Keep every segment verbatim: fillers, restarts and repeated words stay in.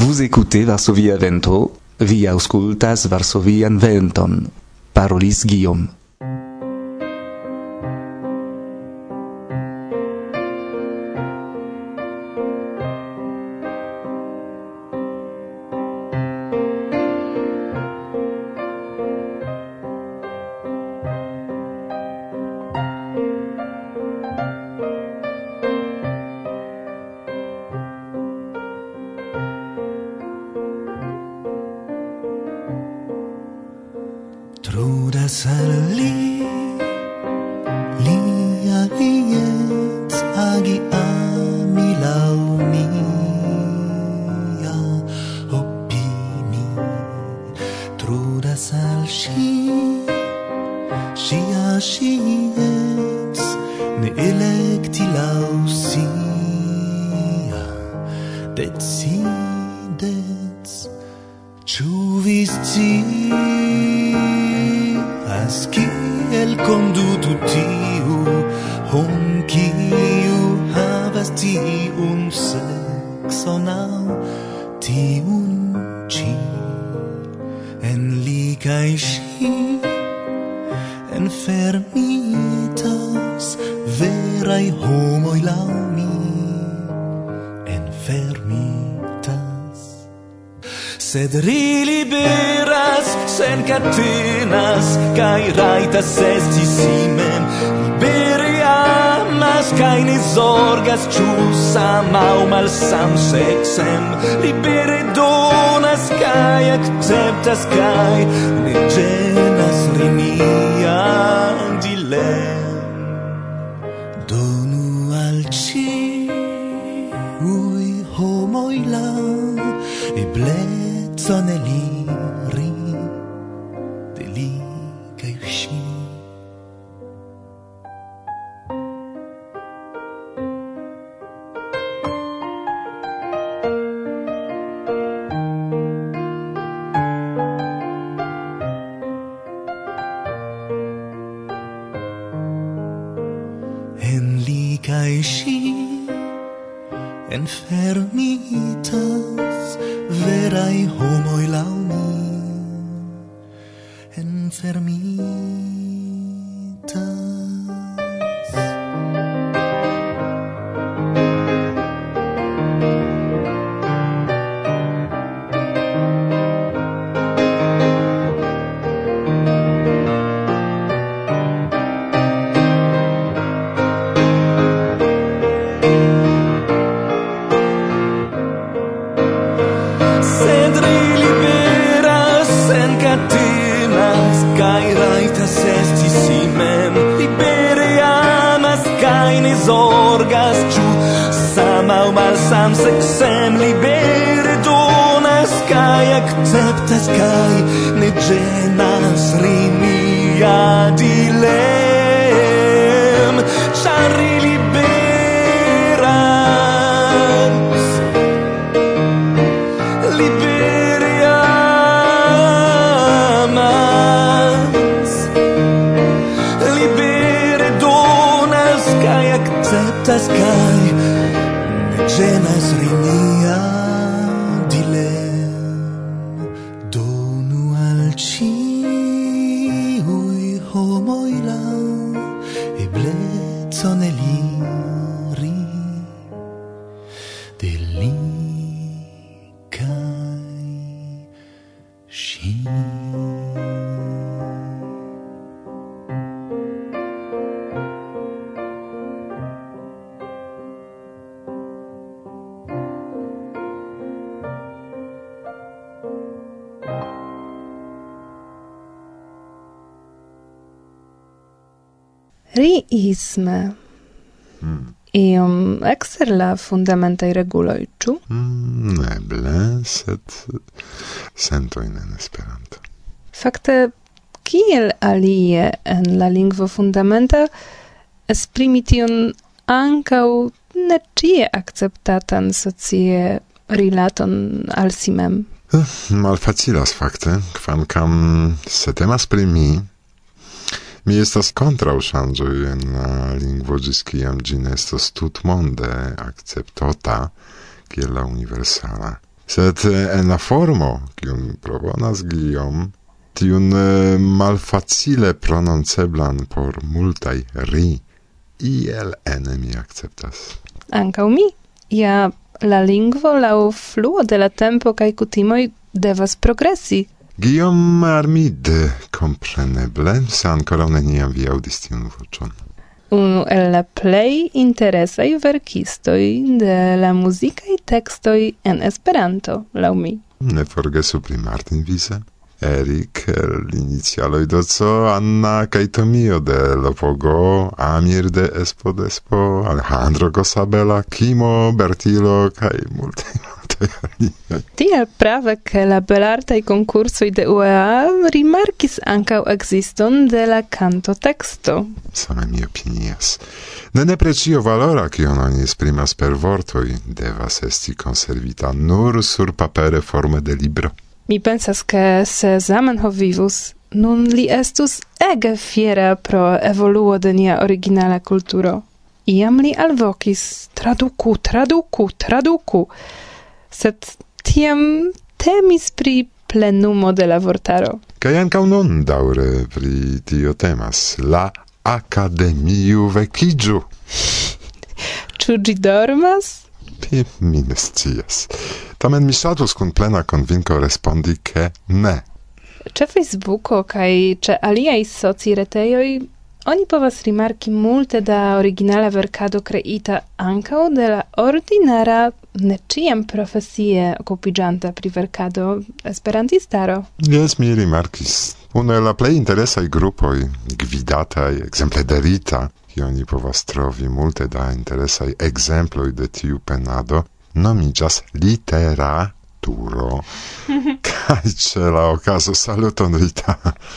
Vous écoutez Varsovia Vento, vi aŭskultas Varsovian Venton, parolis Guillaume. Trudas al li, lia iet agi ami lau mia opini. Trudas al si, sia siet ne electi lau sia. Decidets, ciu vis ci kiel condutu tiu hom kiu havas tiun sexon aŭ tiun ĉi en li kaj ŝi enfermitas veraj homoj laŭ mi enfermitas. Sed ri liberas, sen catenas, kai raitas esti si mem. Libere amas, kai ne zorgas, ciu samau malsam sexem. Libere donas, kai acceptas, kai ne genas rinia dilem. Donu al ciui homoi la eblezon eliri de li kaj ŝi. En li kaj ŝi enfermitas verai homoi lau mi enfermitas. Zorgas, ciu samau malsam sexem. Libere donas, kai acceptas, kai ne genas rinia dilem. Char ri liberas, libere amas, libere donas, kai acceptas, kai ne genas rinia dilem. Donu al ciui homoi la eblezon eliri de li kaj ŝi. Riisme hmm. iom ekster la fundamentaj reguloj, ĉu? Mm, eble, sed sentojn en Esperanto. Fakte, kiel alie en la lingvo fundamenta esprimi tion ankaŭ ne ĉie akceptatan socie rilaton al si mem? Malfacilas fakte, kvankam se temas pri mi, mi estas kontraŭ ŝanĝoj en la lingvo ĝis kiam ĝi ne estas tutmonde akceptota kiel la universala. Sed en la formo, kiun proponas Guillaume, tiun malfacile prononceblan por multaj ri, iel ene mi akceptas. Ankaŭ mi. Ja la lingvo laŭ fluo de la tempo kaj kutimoj devas progresi. Guillaume Armide, compreneble, se ankoraŭ neniam vi aŭdis tiun voĉon. Unu el la plej interesaj verkistoj de la muzikaj tekstoj en Esperanto, laŭ mi. Ne forgesu pri Martin Wiese, Erik, l'inicialoj do C, Anna kaj Tomio de Lopogo, Amir de Espodespo, Alejandro Cosabella, Kimo, Bertilo kaj multaj multaj aliaj. Tiel prave, ke la belartaj konkursoj de U E A rimarkis ankaŭ ekziston de la kantoteksto. Same mi opinias. Ne nepre ĉio valora, kion oni esprimas per vortoj, devas esti konservita nur surpapere forme de libro. Mi pensas, ke se Zamenhof vivus, nun li estus ege fiera pro evoluo de nia originala kulturo. Iam li alvokis traduku, traduku, traduku, sed tiam temis pri plenumo de la vortaro. Kaj ankaŭ nun daŭre pri tio temas. La akademiu vekiĝu. Ĉu ĝi dormas? Mi ne scias. Tamen mi ŝatus kun plena konvinko respondi ke ne. Ĉe Facebooko kaj ĉe aliaj sociretejoj oni povas rimarki multe da originala verkado kreita ankaŭ de la ordinara, ne ĉiam profesie okupiĝanta pri verkado esperantistaro. Jes, mi rimarkis. Unu el la plej interesaj grupoj, gvidataj, ekzemple de Rita, oni povas trovi multe da interesaj ekzemploj de tiu penado, nomiĝas literaturo. Kaj ĉe la okazo saluton, Rita.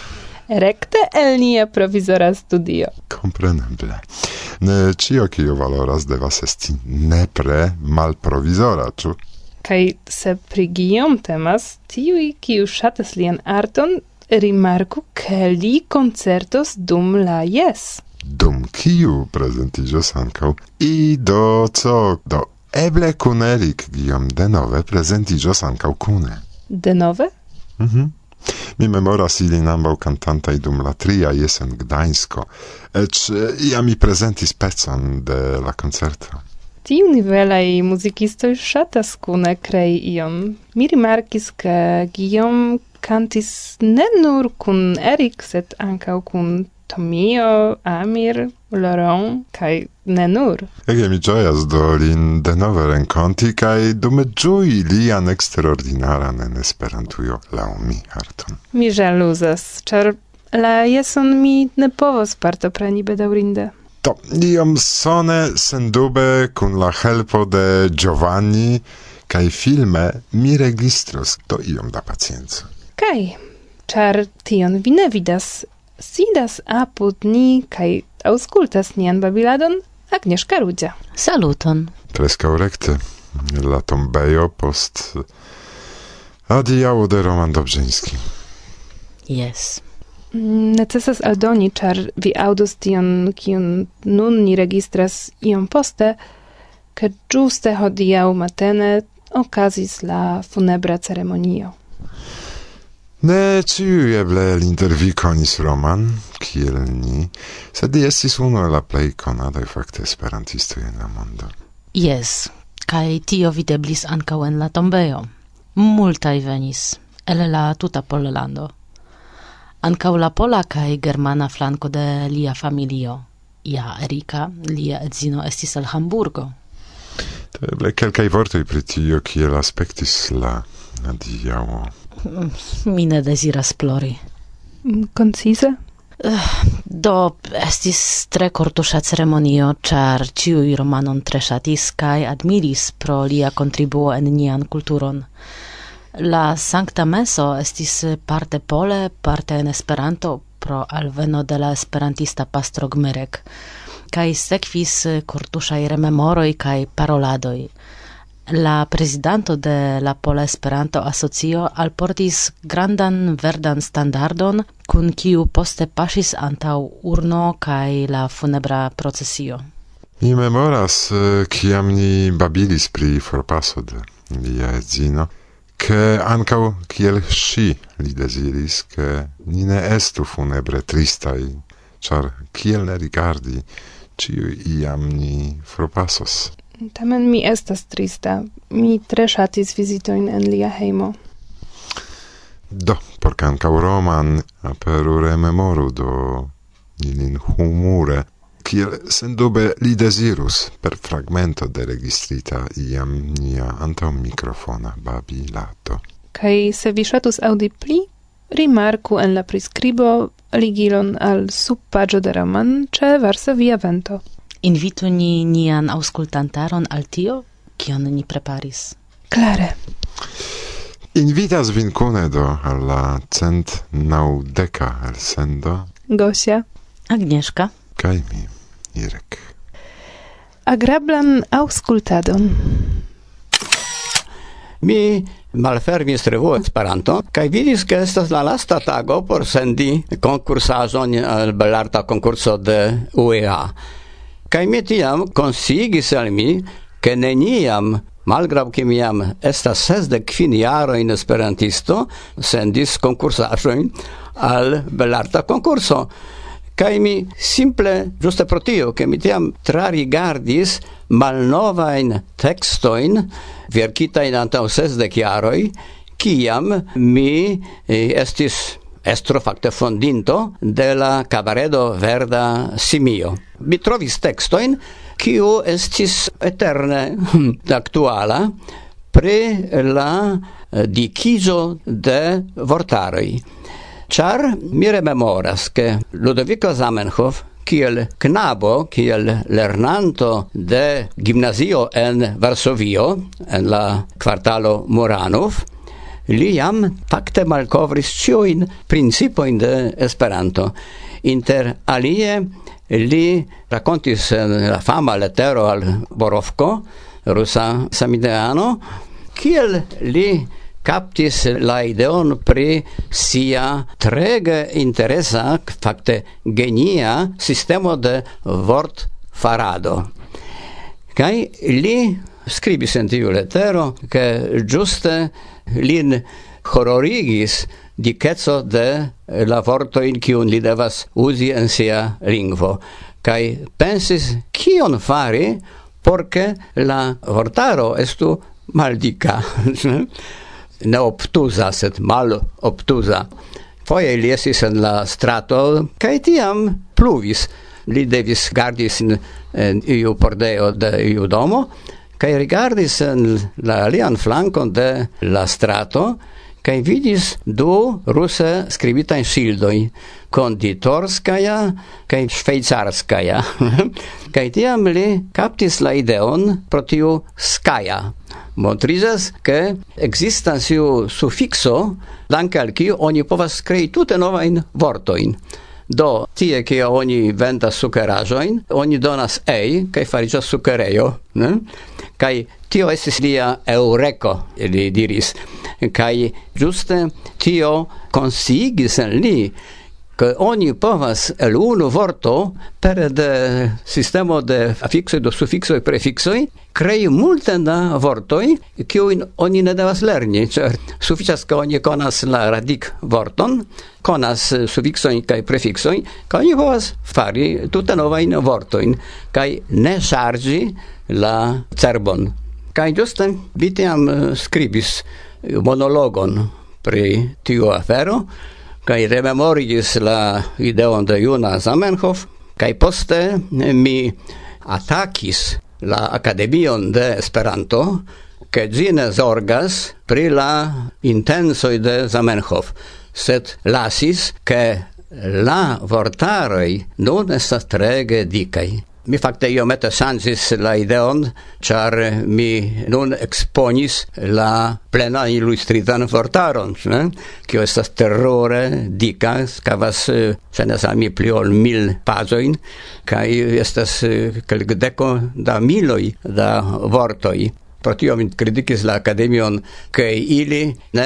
Rekte el nia provizora studio. Kompreneble. Ne ĉio, kio valoras, devas esti nepre malprovizora, ĉu? Kaj se pri Guillaume temas, tiuj, kiu ŝatas lian arton, rimarku, ke li koncertos dum la Jes. Dum kiu prezentiĝos ankaŭ I do co do eble kun Erik Guillaume denove prezentiĝos ankaŭ kune. Denove? Mhm. Mi memoras ilin ambaŭ kantantaj dum la tria Jes en Gdańsko. Eĉ iam mi prezentis pecon de la koncerto. Tiu nivelaj muzikistoj ŝatas kune krei ion. Mi rimarkis, ke Guillaume kantis ne nur kun Erik, sed ankaŭ kun Tomio, Amir, Laurent, kaj ne nur. Ege mi ĝojas do lin denove renkonti kaj dume ĝui lian eksterordinaran en Esperantujo laŭ mi arton. Mi ĵaluzas, ĉar la Jeson mi ne povos partopreni bedaŭrinde. Do, iom sone sendube kun la helpo de Giovanni kaj filme mi registros do iom da pacienco. Kaj, ĉar tion vi ne vidas, sidas apud ni kaj aŭskultas nian babiladon Agnieszka Rudzia. Saluton. Preskaŭ rekte. La tombejo post adiaŭo de Roman Dobrzyński. Yes. Necesas aldoni, ĉar vi aŭdos tion, kiun nun ni registras iom poste, ke ĝuste hodiaŭ matene okazis la funebra ceremonio. Ne ĉiuj eble inter vi konis Roman, kiel ni, sed li estis unu el la plej konataj fakte esperantistoj en la mondo. Yes, kaj tio videblis ankaŭ en la tombejo. Multaj venis el la tuta Pollando. Ankaŭ la pola kaj germana flanko de lia familio. Ja, Erika, lia edzino, estis el Hamburgo. Eble kelkaj vortoj pri tio, kiel aspektis la adiaŭo. Mi ne deziras plori. Koncize? Do estis tre kortuŝa ceremonio, ĉar ĉiuj Romanon tre ŝatis kaj admiris pro lia kontribuo en nian kulturon. La Sankta Meso estis parte pole, parte en Esperanto pro alveno de la esperantista pastro Gmerek, kaj sekvis kortuŝaj rememoroj kaj paroladoj. La prezidanto de la Pola Esperanto Asocio alportis grandan verdan standardon, kun kiu poste paŝis antaŭ urno kaj la funebra procesio. Mi memoras, kiam ni babilis pri forpaso de lia edzino, che ancau kiel si li desiris, che ni ne estu funebre tristai, char kiel ne rigardi, ciu iam ni fropasos. Tamen mi estas trista. Mi tre ŝatis vizitojn en lia hejmo. Do, por ancau roman aperu rememoru do ilin humure, kiel sendube li desirus per fragmento de registrita iam nia antaŭ mikrofona babilato. Kaj se vi ŝatus aŭdi pli, rimarku en la priskribo ligilon al subpaĝo de roman ĉe Varsovia Vento. Invitu ni nian aŭskultantaron al tio, kion ni preparis. Klare. Invitas vin kune do al la cent naŭdeka elsendo. Gosia. Agnieszka. Kaj mi, Irek. Agrablan aŭskultadon. Mi malfermis revuo Esperanto kaj vidis, ke estas la lasta tago por sendi konkursaĵon al belarta konkurso de U E A. Kaj mi tiam konsigis al mi, ke neniam, malgraŭ ke mi jam estas sesdek kvin jarojn esperantisto, sendis konkursaĵojn al belarta konkurso. Kaj mi simple, ĝuste pro tio, ke mi tiam trarigardis malnovajn tekstojn verkitajn antaŭ sesdek jaroj, kiam mi estis estro fakte fondinto de la kabaredo Verda Simio. Mi trovis tekstojn, kiu estis eterne aktuala pri la dikizo de vortaroj. Char mi rememoras, che Ludovico Zamenhof, kiel knabo, kiel lernanto de gimnazio en Varsovio, en la kvartalo Muranov, li jam fakte malkovris ĉiujn principojn de Esperanto. Inter alie li rakontis en la fama letero al Borovko, rusa samideano, kiel li captis la ideon pri sia trege interesa, fakte genia sistemo de vort farado. Kaj li skribis en tiu letero, ke ĝuste lin hororigis dikeco de la vortojn, kiun li devas uzi en sia lingvo. Kaj pensis, kion fari, por ke la vortaro estu maldika. Ne obtuza, sed mal obtuza. Foje li estis en la strato, kaj tiam pluvis. Li devis gardis in, en iu pordeo de iu domo, kaj rigardis en la alian flankon de la strato, kaj vidis du ruse skribitajn ŝildojn, konditorskaja kaj ŝvejcarskaja. Kaj tiam li kaptis la ideon pro tiu skaja. Montrizas, che existas iu suffixo, danke al kiu oni povas krei tute novajn vortojn. Do, tie, kie oni vendas sukeraĵojn, oni donas ei, kaj fariĝas sukerejo. Ne? Kaj tio estis lia eŭreko, li diris. Kaj ĝuste tio konsigis en li, che oni povas el unu vorto per de sistemo de afixoj, do sufiksoj, prefixoj, krei multen da vortoj, kiujn oni ne devas lerni, ĉar sufiĉas, ke oni konas la radik-vorton, konas sufiksojn kaj prefiksojn, kaj oni povas fari tute novajn vortojn, kaj ne ŝarĝi la cerbon. Kaj ĝuste vi tiam skribis monologon pri tiu afero, kaj rememorigis la ideon de juna Zamenhof, kaj poste mi atakis la Akademion de Esperanto, ke ĝi ne zorgas pri la intensoj de Zamenhof, sed lasis, ke la vortaroj nun estas trege dikaj. Mi fakte iomete ŝanĝis la ideon, ĉar mi nun eksponis la plena ilustritan vortaron, ne? Kio estas terure dika, havas ŝajnas al mi pli ol mil paĝojn, kaj estas kelkdeko da miloj da vortoj. Pro tio mi kritikis la Akademion, ke ili ne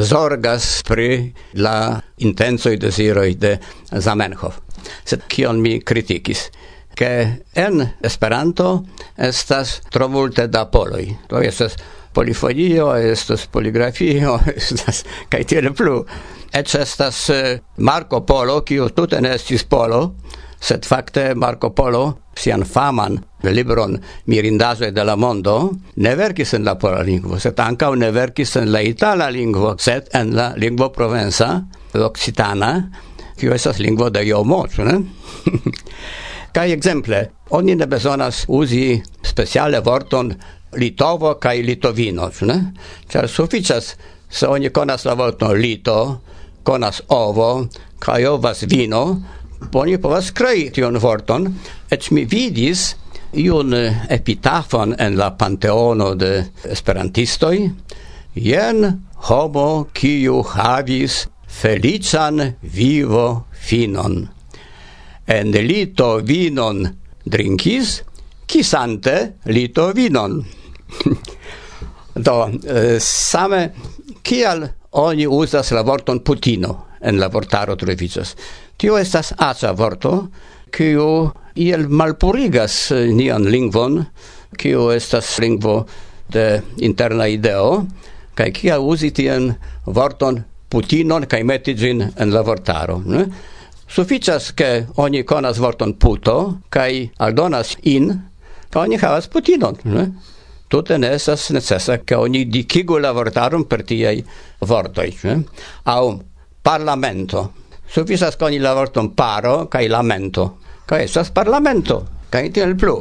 zorgas pri la intencoj deziroj de Zamenhof. Sed kion mi kritikis? Che en Esperanto estas tro multe da poloj. To estas polifonio, estas poligrafio, estas kaj tiel plu. Eĉ estas eh, Marco Polo, kiu tute ne estis polo, sed fakte Marco Polo sian faman libron Mirindaĵoj de la mondo ne verkis en la pola lingvo, sed ankaŭ ne verkis en la itala lingvo, sed en la lingvo provenza, occitana, kiu estas lingvo de Jomo, ĉu ne? Kaj ekzemple, oni ne bezonas uzi speciale vorton litovo kaj litovino, ĉu ne? Ĉar sufiĉas, se oni konas la vorton lito, konas ovo, kaj ovas vino, oni povas krei tion vorton, eĉ mi vidis iun epitafon en la panteono de esperantistoj, jen homo kiu havis feliĉan vivo finon. En lito vinon drinkis, kisante lito vinon. Do, eh, same kial oni uzas la vorton putino en la vortaro troviĝas. Tio estas aĉa vorto, kiu iel malpurigas nian lingvon, kiu estas lingvo de interna ideo, kaj kia uzi tian vorton putinon kaj meti ĝin en la vortaro. Ne? Sufiĉas, ke oni konas vorton puto kaj aldonas in, kaj oni havas putinon. Ne? Tute ne estas necesa, ke oni dikigu la vortaron per tiaj vortoj. Ne? Aŭ parlamento. Sufiĉas koni la vorton paro kaj lamento. Kaj estas parlamento, kaj tiel plu.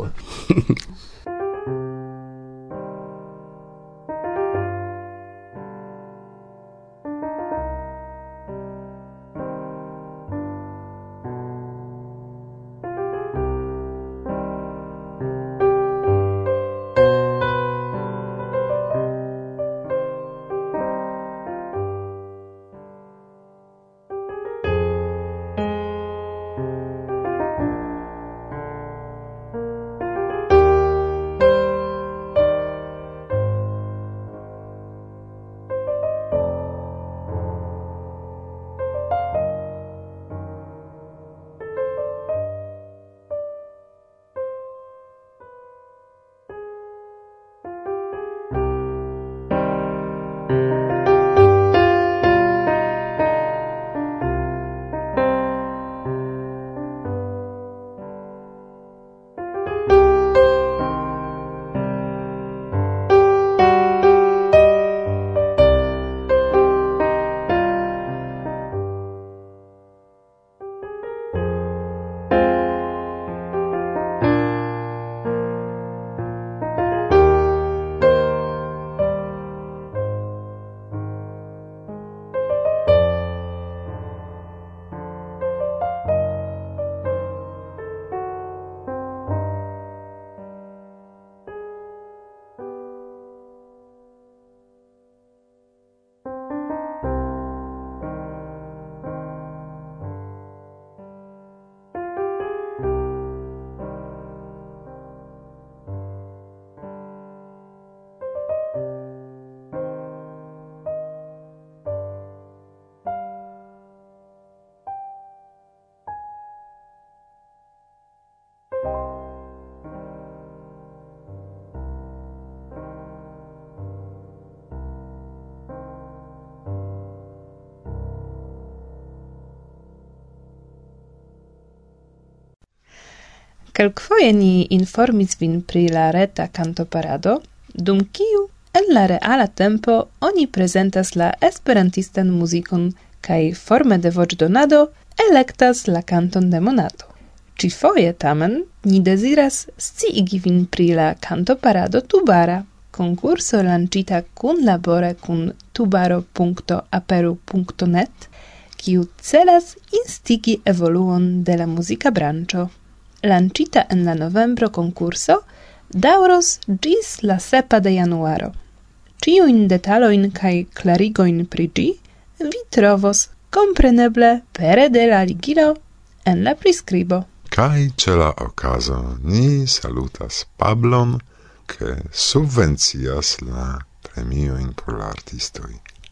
Kelkfoje ni informis vin pri la reta kantoparado, dum kiu en la reala tempo oni prezentas la esperantistan muzikon kaj forme de voĉdonado elektas la kanton de monato. Ĉifoje tamen ni deziras sciigi vin pri la kantoparado tubara, konkurso lancita kunlabore kun tubaro punkto aperu punkto net, kiu celas instigi evoluon de la muzika branĉo. Lancita en la novembro concurso dauros ĝis la sepa de januaro. Ĉiujn detalojn kaj klarigojn pri ĝi vi trovos kompreneble pere de la ligilo en la priskribo. Kaj ĉe la okazo ni salutas Pablon, ke subvencias la premiojn por la artistoj.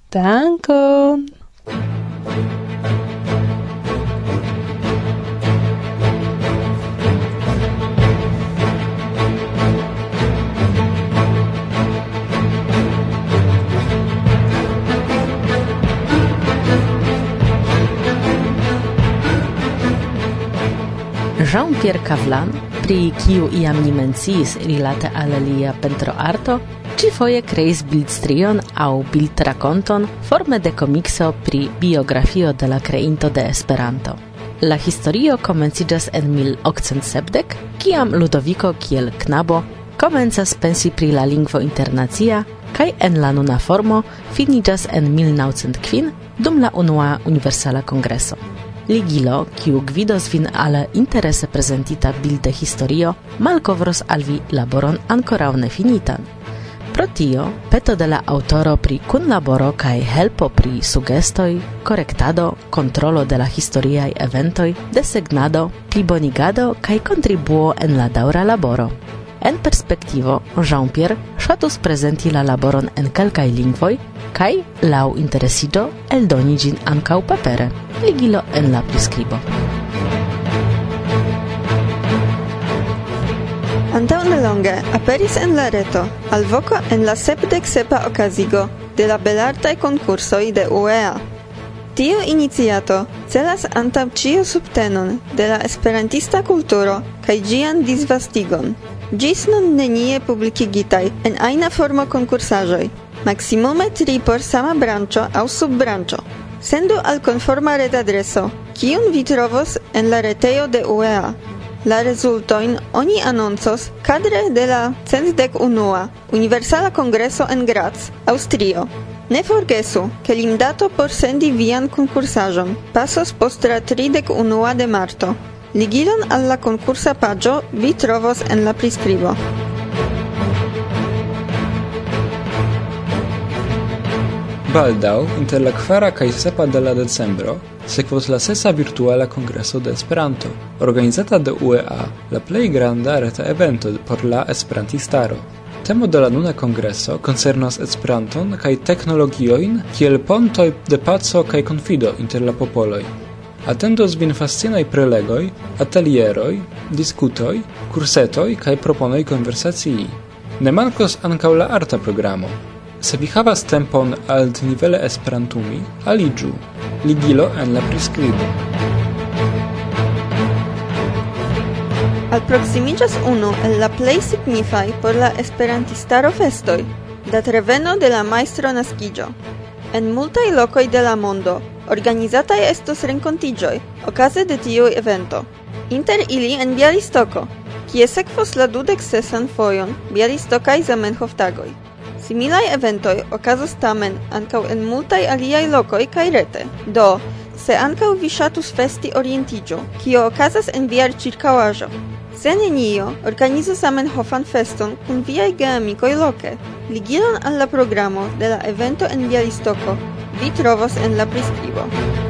Dankon! Jean-Pierre Cavlan, pri kiu iam ni menciis rilate al lia pentroarto, ĉifoje kreis bildstrion aŭ bildrakonton forme de komikso pri biografio de la kreinto de Esperanto. La historio komenciĝas en mil okcent sepdek, kiam Ludoviko kiel knabo komencas pensi pri la lingvo internacia, kaj en la nuna formo finiĝas en mil naŭcent kvin dum la unua Universala Kongreso. Ligilo, kiu gvidos vin al interese prezentita bilde historio, malkovros al vi laboron ankoraŭ nefinitan. Pro tio, peto de la autoro pri kunlaboro kaj helpo pri sugestoj, korektado, kontrolo de la historiaj eventoj, desegnado, plibonigado kaj kontribuo en la daŭra laboro. En perspektivo, Jean-Pierre ŝatus prezenti la laboron en kelkaj lingvoj kaj, laŭ interesiĝo, eldoni ĝin ankaŭ papere. Ligilo en la priskribo. Antaŭ nelonge aperis en la reto alvoko en la sepdek sepa okazigo de la belartaj konkursoj de U E A. Tiu iniciato celas antaŭ ĉio subtenon de la esperantista kulturo kaj ĝian disvastigon. Ĝis nun nenie publikigitaj en ajna formo konkursaĵoj, maksimume tri por sama branĉo aŭ subbranĉo. Sendu al konforma retadreso, kiun vi trovos en la retejo de U E A. La rezultojn oni anoncos kadre de la centdek unua Universala Kongreso en Graz, Aŭstrio. Ne forgesu, ke limdato por sendi vian konkursaĵon pasos post la tridek unua de marto. Ligilon al la konkursa paĝo vi trovos en la priskribo. Baldaŭ, inter la kvara kaj sepa de la decembro, sekvos la sesa virtuala kongreso de Esperanto, organizata de U E A, la plej granda reta evento por la esperantistaro. Temo de la nuna kongreso koncernas Esperanton kaj teknologiojn kiel pontoj de paco kaj konfido inter la popoloj. Atendos vin fascinaj prelegoj, atelieroj, diskutoj, kursetoj kaj proponoj konversacii. Ne mankos ankaŭ la arta programo. Se vi havas tempon altnivele esperantumi, aliĝu. Ligilo en la priskribo. Alproksimiĝas unu el la plej signifaj por la esperantistaro festoj, datreveno de la majstro naskiĝo. En multaj lokoj de la mondo organizataj estos renkontiĝoj okaze de tiu evento. Inter ili en Bialistoko, kie sekvos la dudek sesan fojon Bialistokaj Zamenhof-tagoj. Similaj eventoj okazos tamen ankaŭ en multaj aliaj lokoj kaj rete. Do, se ankaŭ vi ŝatus festi orientiĝo, kio okazas en via ĉirkaŭaĵo. Se nenio, organizu Zamenhofan feston kun viaj geamikoj loke. Ligilon al la programo de la evento en Bialistoko vi trovos en la priskribo.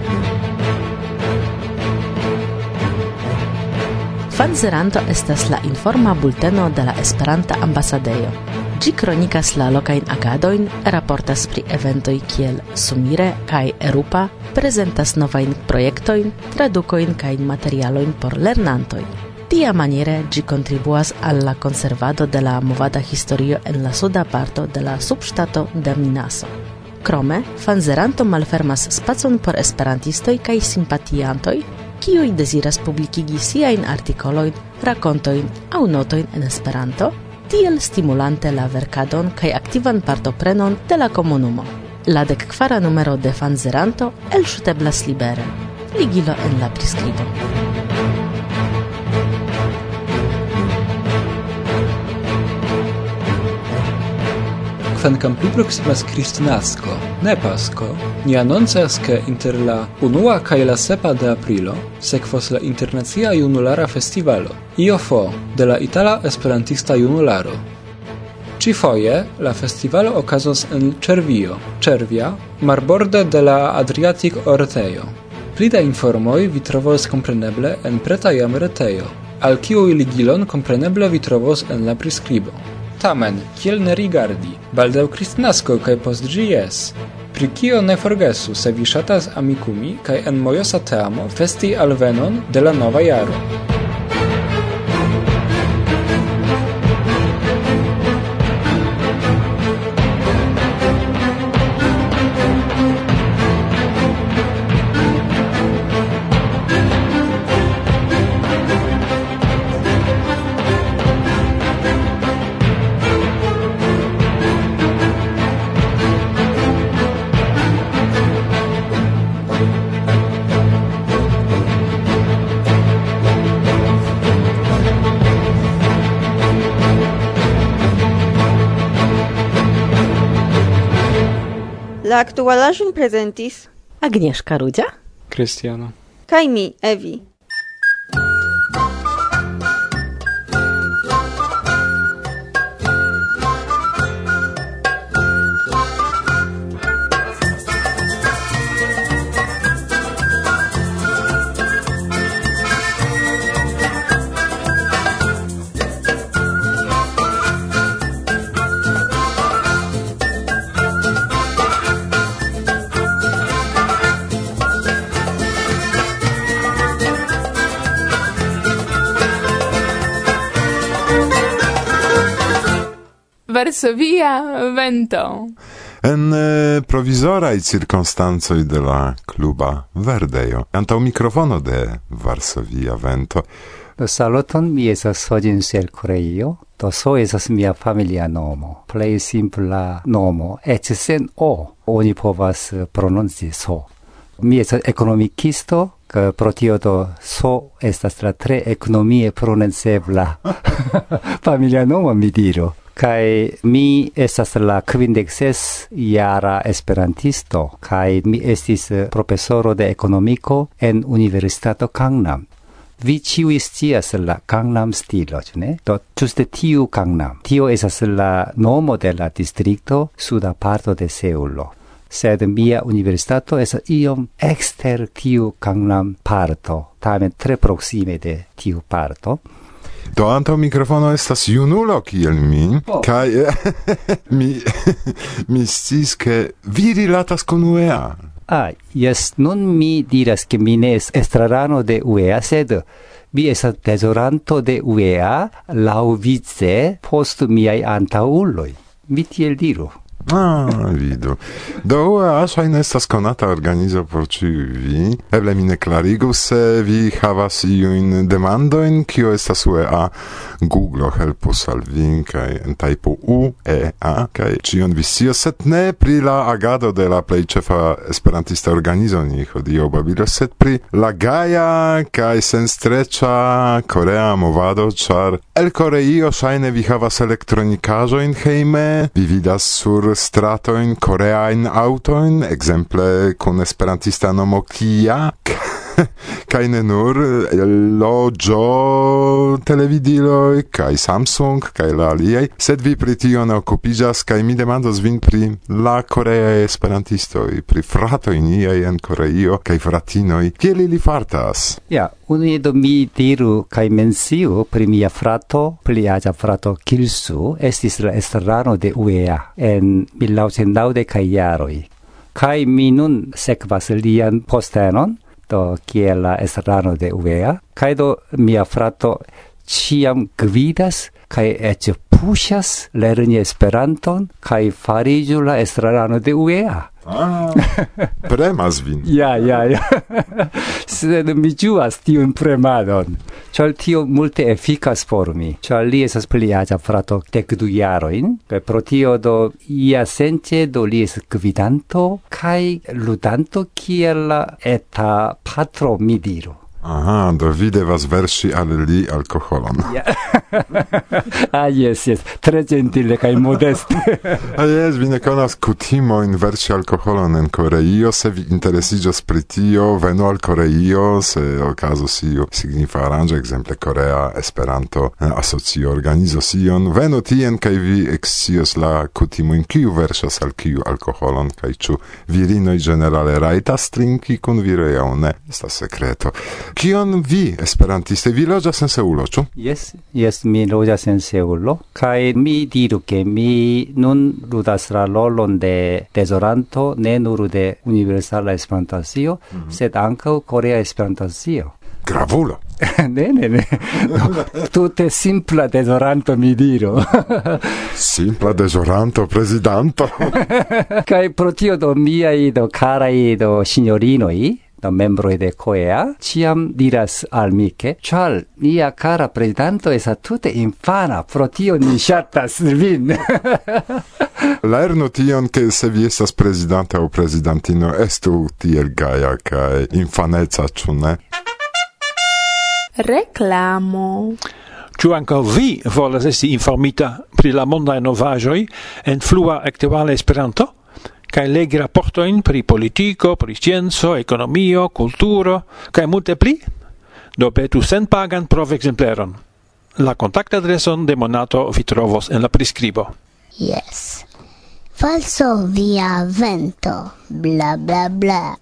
Fanzeranto estas la informa bulteno de la Esperanta ambasadejo. Ĝi kronikas la lokajn agadojn, raportas pri eventoj kiel Sumire kaj Erupa, prezentas novajn projektojn, tradukojn kaj materialojn por lernantoj. Tiamaniere ĝi kontribuas al la konservado de la movada historio en la suda parto de la subŝtato de Minaso. Krome, Fanzeranto malfermas spacon por esperantistoj kaj simpatiantoj, kiuj deziras publikigi siajn artikolojn, rakontojn aŭ notojn en Esperanto, tiel stimulante la verkadon kaj aktivan partoprenon de la komunumo. La dekkvara numero de Fanzeranto elŝuteblas libere. Ligilo en la priskribo. Kvankam pli proksimas Kristnasko, ne Pasko, ni anoncas, ke inter la unua kaj la sepa de aprilo sekvos la Internacia Junulara Festivalo, I O F O, de la Itala Esperantista Junularo. Ĉifoje la festivalo okazos en Cervio, Cervia, marborde de la Adriatic Ortejo. Pli da informoj vi trovos kompreneble en preta jam retejo, al kiuj ligilon kompreneble vi trovos en la priskribo. Tamen, kiel ne rigardi, baldaŭ Kristnasko kaj post ĝi jes. Pri kio ne forgesu, se vi ŝatas amikumi kaj en mojosa teamo festi alvenon de la nova jaro. La aktualaĵon prezentis Agnieszka Rudzia. Krystiano. kaj mi, Evi. Varsovia vento. En eh, provizoraj cirkonstancoj de la kluba Verdeo. Antaŭ mikrofono de Varsovia vento. Saluton, mi estas Sojin el Koreio. Do So estas mia familia nomo. Plej simpla nomo, eĉ sen O. Oni povas prononci So. Mi estas ekonomikisto, que pro tio do So estas la tre ekonomie prononcebla familia nomo, mi diru. Kai mi estas la kvindek ses jara esperantisto, kai mi estis profesoro de ekonomiko en Universitato Gangnam. Vi ĉiuj scias la Gangnam stilo, ĉu ne? Do ĝuste tiu Gangnam. Tio estas la nomo de la distrikto suda parto de Seulo. Sed mia universitato estas iom ekster tiu Gangnam parto, tamen tre proksime de tiu parto. Do antaŭ mikrofono estas junulo kiel mi, oh. kaj mi mi sciis ke vi rilatas kun U E A. Ah, yes, nun mi diras ke mi ne estas estrarano de U E A, sed mi estas tezoranto de U E A laŭvice post miaj antaŭuloj. Mi tiel diru. Ah, vidu. Do U E A ŝajne estas konata organizo por ĉiuj vi. Eble mi ne klarigus, se vi havas iujn demandojn, kio estas U E A. Google helpus al vi, kaj en tajpu U E A, kaj ĉion vi scios, sed ne pri la agado de la plej ĉefa esperantista organizo ni hodiaŭ babilos, sed pri la gaja kaj senstreĉa korea movado, ĉar el Koreio ŝajne vi havas elektronikaĵojn hejme, vi vidas sur stratoin koreain autoin, exemple kun esperantista nomo Kia, kaj ne nur Lojo televidiloj, kaj Samsung, kaj la aliaj, sed vi pri tio ne okupiĝas, kaj mi demandos vin pri la koreaj esperantistoj, pri fratoj niaj en Koreio, kaj fratinoj, kiel ili fartas? Ja, unue do mi diru kaj menciu pri mia frato, pli aĝa frato Kilsu, estis la estrarano de U E A en mil novecent naŭdekaj jaroj. Kaj mi nun sekvas lian postenon, do kiel la estrarano de U E A, kaj do mia frato ĉiam gvidas kaj eĉ puŝas lerni Esperanton kaj fariĝu la estrarano de U E A. Ah, premas vin. Ja, ja, ja. Sed mi ĝuas tiun premadon, ĉar tio multe efikas por mi, ĉar li estas pli aĝa frato dek du jarojn, kaj pro tio do iasence do li estas gvidanto kaj ludanto kiel la eta patro, mi diru. Aha, do vi devas verŝi al li alkoholon. Ja. Ah, yes, yes, tre gentile kaj modeste. Ah, yes, vi ne konas kutimojn verŝi alkoholon en Koreio, se vi interesiĝas pri tio, venu al Koreio, se okazos iu signifa aranĝo, ekzemple Korea Esperanto Asocio organizos ion, venu tien kaj vi ekscios la kutimojn, kiu verŝas al kiu alkoholon, kaj ĉu virinoj ĝenerale rajtas trinki kun viroj aŭ ne, estas sekreto. Kion vi, esperantiste, vi loĝas en Seulo, ĉu? Yes, yes, mi loĝas en Seulo, kaj mi diru ke mi nun ludas la rolon de tezoranto ne nur de Universala Esperantacio, mm-hmm. sed ankaŭ Korea Esperantacio. Gravulo! ne, ne, ne. No, tute simpla tezoranto, mi diru. Simpla tezoranto, prezidanto. Kaj pro tio do miaj do karaj do signorinoj, do membroj de Korea, ĉiam diras al mi ke, ĉar mia kara prezidanto estas tute infana, pro tio ni ŝatas vin. Lernu tion, ke se vi estas prezidanto aŭ prezidantino, estu tiel gaja kaj infaneca, ĉu ne? Reklamo. Ĉu ankaŭ vi volas esti informita pri la mondaj novaĵoj en flua aktuala Esperanto? kai legi raportoin pri politico, pri scienzo, economio, culturo, kai multe pli? Do petu sen pagan prov exempleron. La kontaktadreson de Monato vi trovos en la priskribo. Yes. Falso via vento, bla bla bla.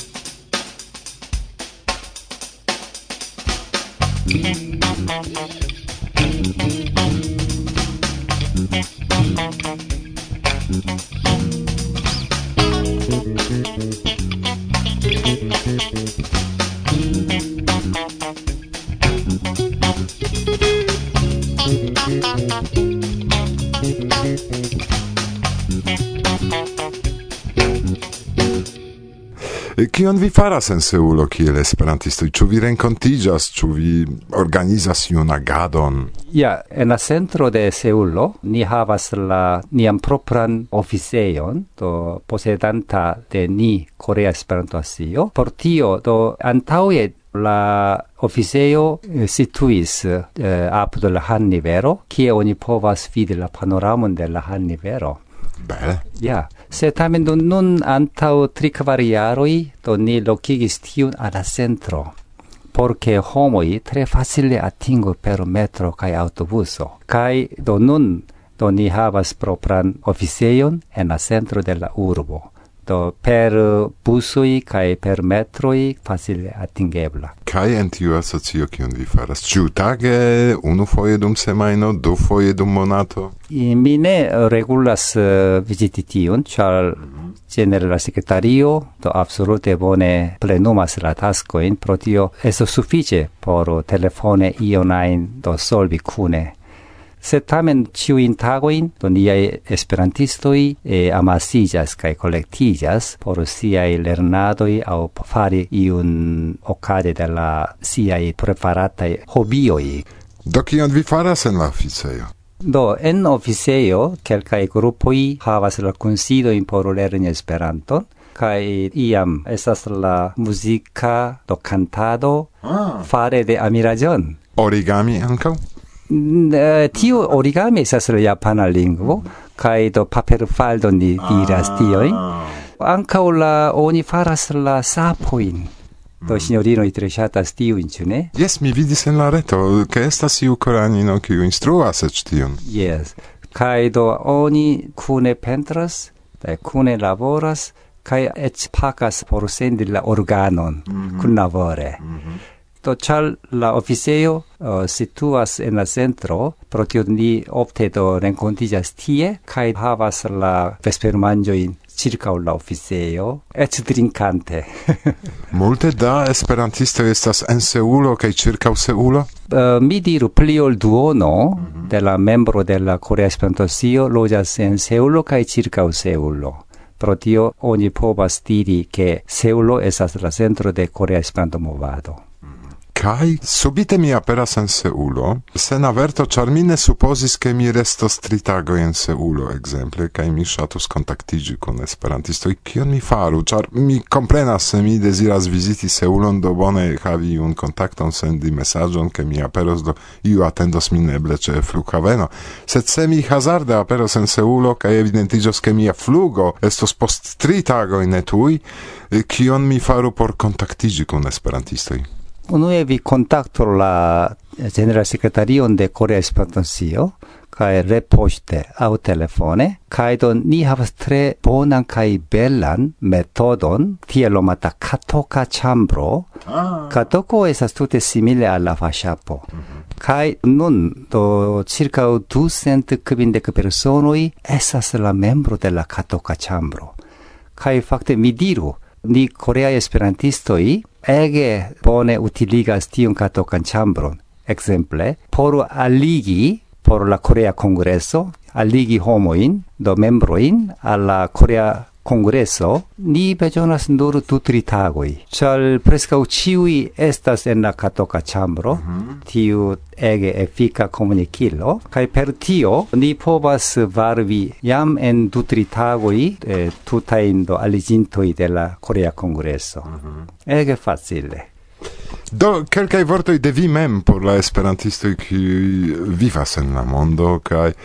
Kion vi faras en Seulo kiel esperantistoj? Ĉu vi renkontiĝas, ĉu vi organizas iun agadon? Ja, en la centro de Seulo ni havas la nian propran oficejon, do posedanta de ni Korea Esperanto-Asocio. Por tio, do antaŭe la oficejo situis eh, apud la Han-rivero, kie oni povas vidi la panoramon de la Han-rivero. Bele. Ja, se tamen do nun antau tri kvar jaroj do ni lokigis tiun al la centro, porque homoj tre facile atingu per metro kaj aŭtobuso. Kaj do nun do ni havas propran oficejon en la centro de la urbo. Do per busoj kaj per metroj facile atingebla. Kaj en tiu asocio kion vi faras? Ĉiutage, unufoje dum semajno, dufoje dum monato? I mi ne regulas uh, viziti tiun, ĉar genere la sekretario do absolute bone plenumas la taskojn, pro tio estas sufiĉe por telefone ion ajn do solvi kune. Se tamen ĉiujn tagojn do niaj esperantistoj e amasiĝas kaj kolektiĝas por siaj lernadoj aŭ fari iun okaze de la siaj prefarataj hobioj. Do kion vi faras en la oficejo? Do en oficejo kelkaj grupoj havas la kunsidojn por lerni Esperanton, kaj iam estas la muzika do kantado ah. fare de amiraĝon. Origami ankaŭ? Uh, tio origami estas la japana lingvo, kaj do paperfaldo ni diras tiojn. Ankaŭ la oni faras la sapojn. Do signorinoj tre ŝatas tiujn, ĉu ne? Jes, mi vidis en la reto, ke estas iu koranino kiu instruas eĉ tion. Jes, kaj do oni kune pentras, kaj kune laboras, kaj eĉ pagas por sendi la organon mm-hmm. kunlabore. Mm-hmm. Do ĉar la oficejo uh, situas en la centro, pro tio ni ofte do renkontiĝas tie kaj havas la vespermanĝojn ĉirkaŭ la oficejo, eĉ drinkante. Multe da esperantistoj estas en Seulo kaj ĉirkaŭ Seulo? Uh, mi diru pli ol duono mm-hmm. de la membro de la Korea Esperanto-Asocio loĝas en Seulo kaj ĉirkaŭ Seulo. Pro tio oni povas diri ke Seulo estas la centro de Korea Esperanto-movado. Kai subite mi aperas en Seulo, sen averto, char mi ne supposis ke mi restos tri tagoj en Seulo, exemple, kai mi ŝatus kontaktiĝi kun esperantistoj. Kion mi faru? Char mi komprenas, se mi deziras viziti Seulon, do bone havi un kontakton, sendi mesaĝon, ke mi aperos, do iu atendos min eble ĉe flughaveno. Sed se mi hazarde aperos en Seulo, kaj evidentiĝos, ke mia flugo estos post tri tagoj ne tuj, kion mi faru por kontaktiĝi kun esperantistoj? Unue vi kontakto la general sekretarion de Korea Esperanto-Asocio kaj repoŝte aŭ telefone, kaj do ni havas tre bonan kaj belan metodon, tiel nomata katoka ĉambro. Ah. Katoko estas tute simile al la faŝapo. Mm-hmm. Kaj nun do ĉirkaŭ ducent kvindek personoj estas la membro de la katoka ĉambro. Kaj fakte mi diru, ni koreaj esperantistoj ege bone utiligas tiun katokan ĉambron. Exemple, por alligi por la Korea Kongreso, alligi homojn, do membrojn al la Korea Kongreso, ni bezonas nur du tri tagoj, ĉar preskaŭ ĉiuj estas en la katoka ĉambro, mm-hmm. tiu ege efika komunikilo, kaj per tio ni povas varbi jam en du tri tagoj eh, tutajn do aliĝintoj de la Korea Kongreso. Mm-hmm. Ege facile. Do, kelkaj vortoj de vi mem por la esperantistoj kiuj vivas en la mondo, kaj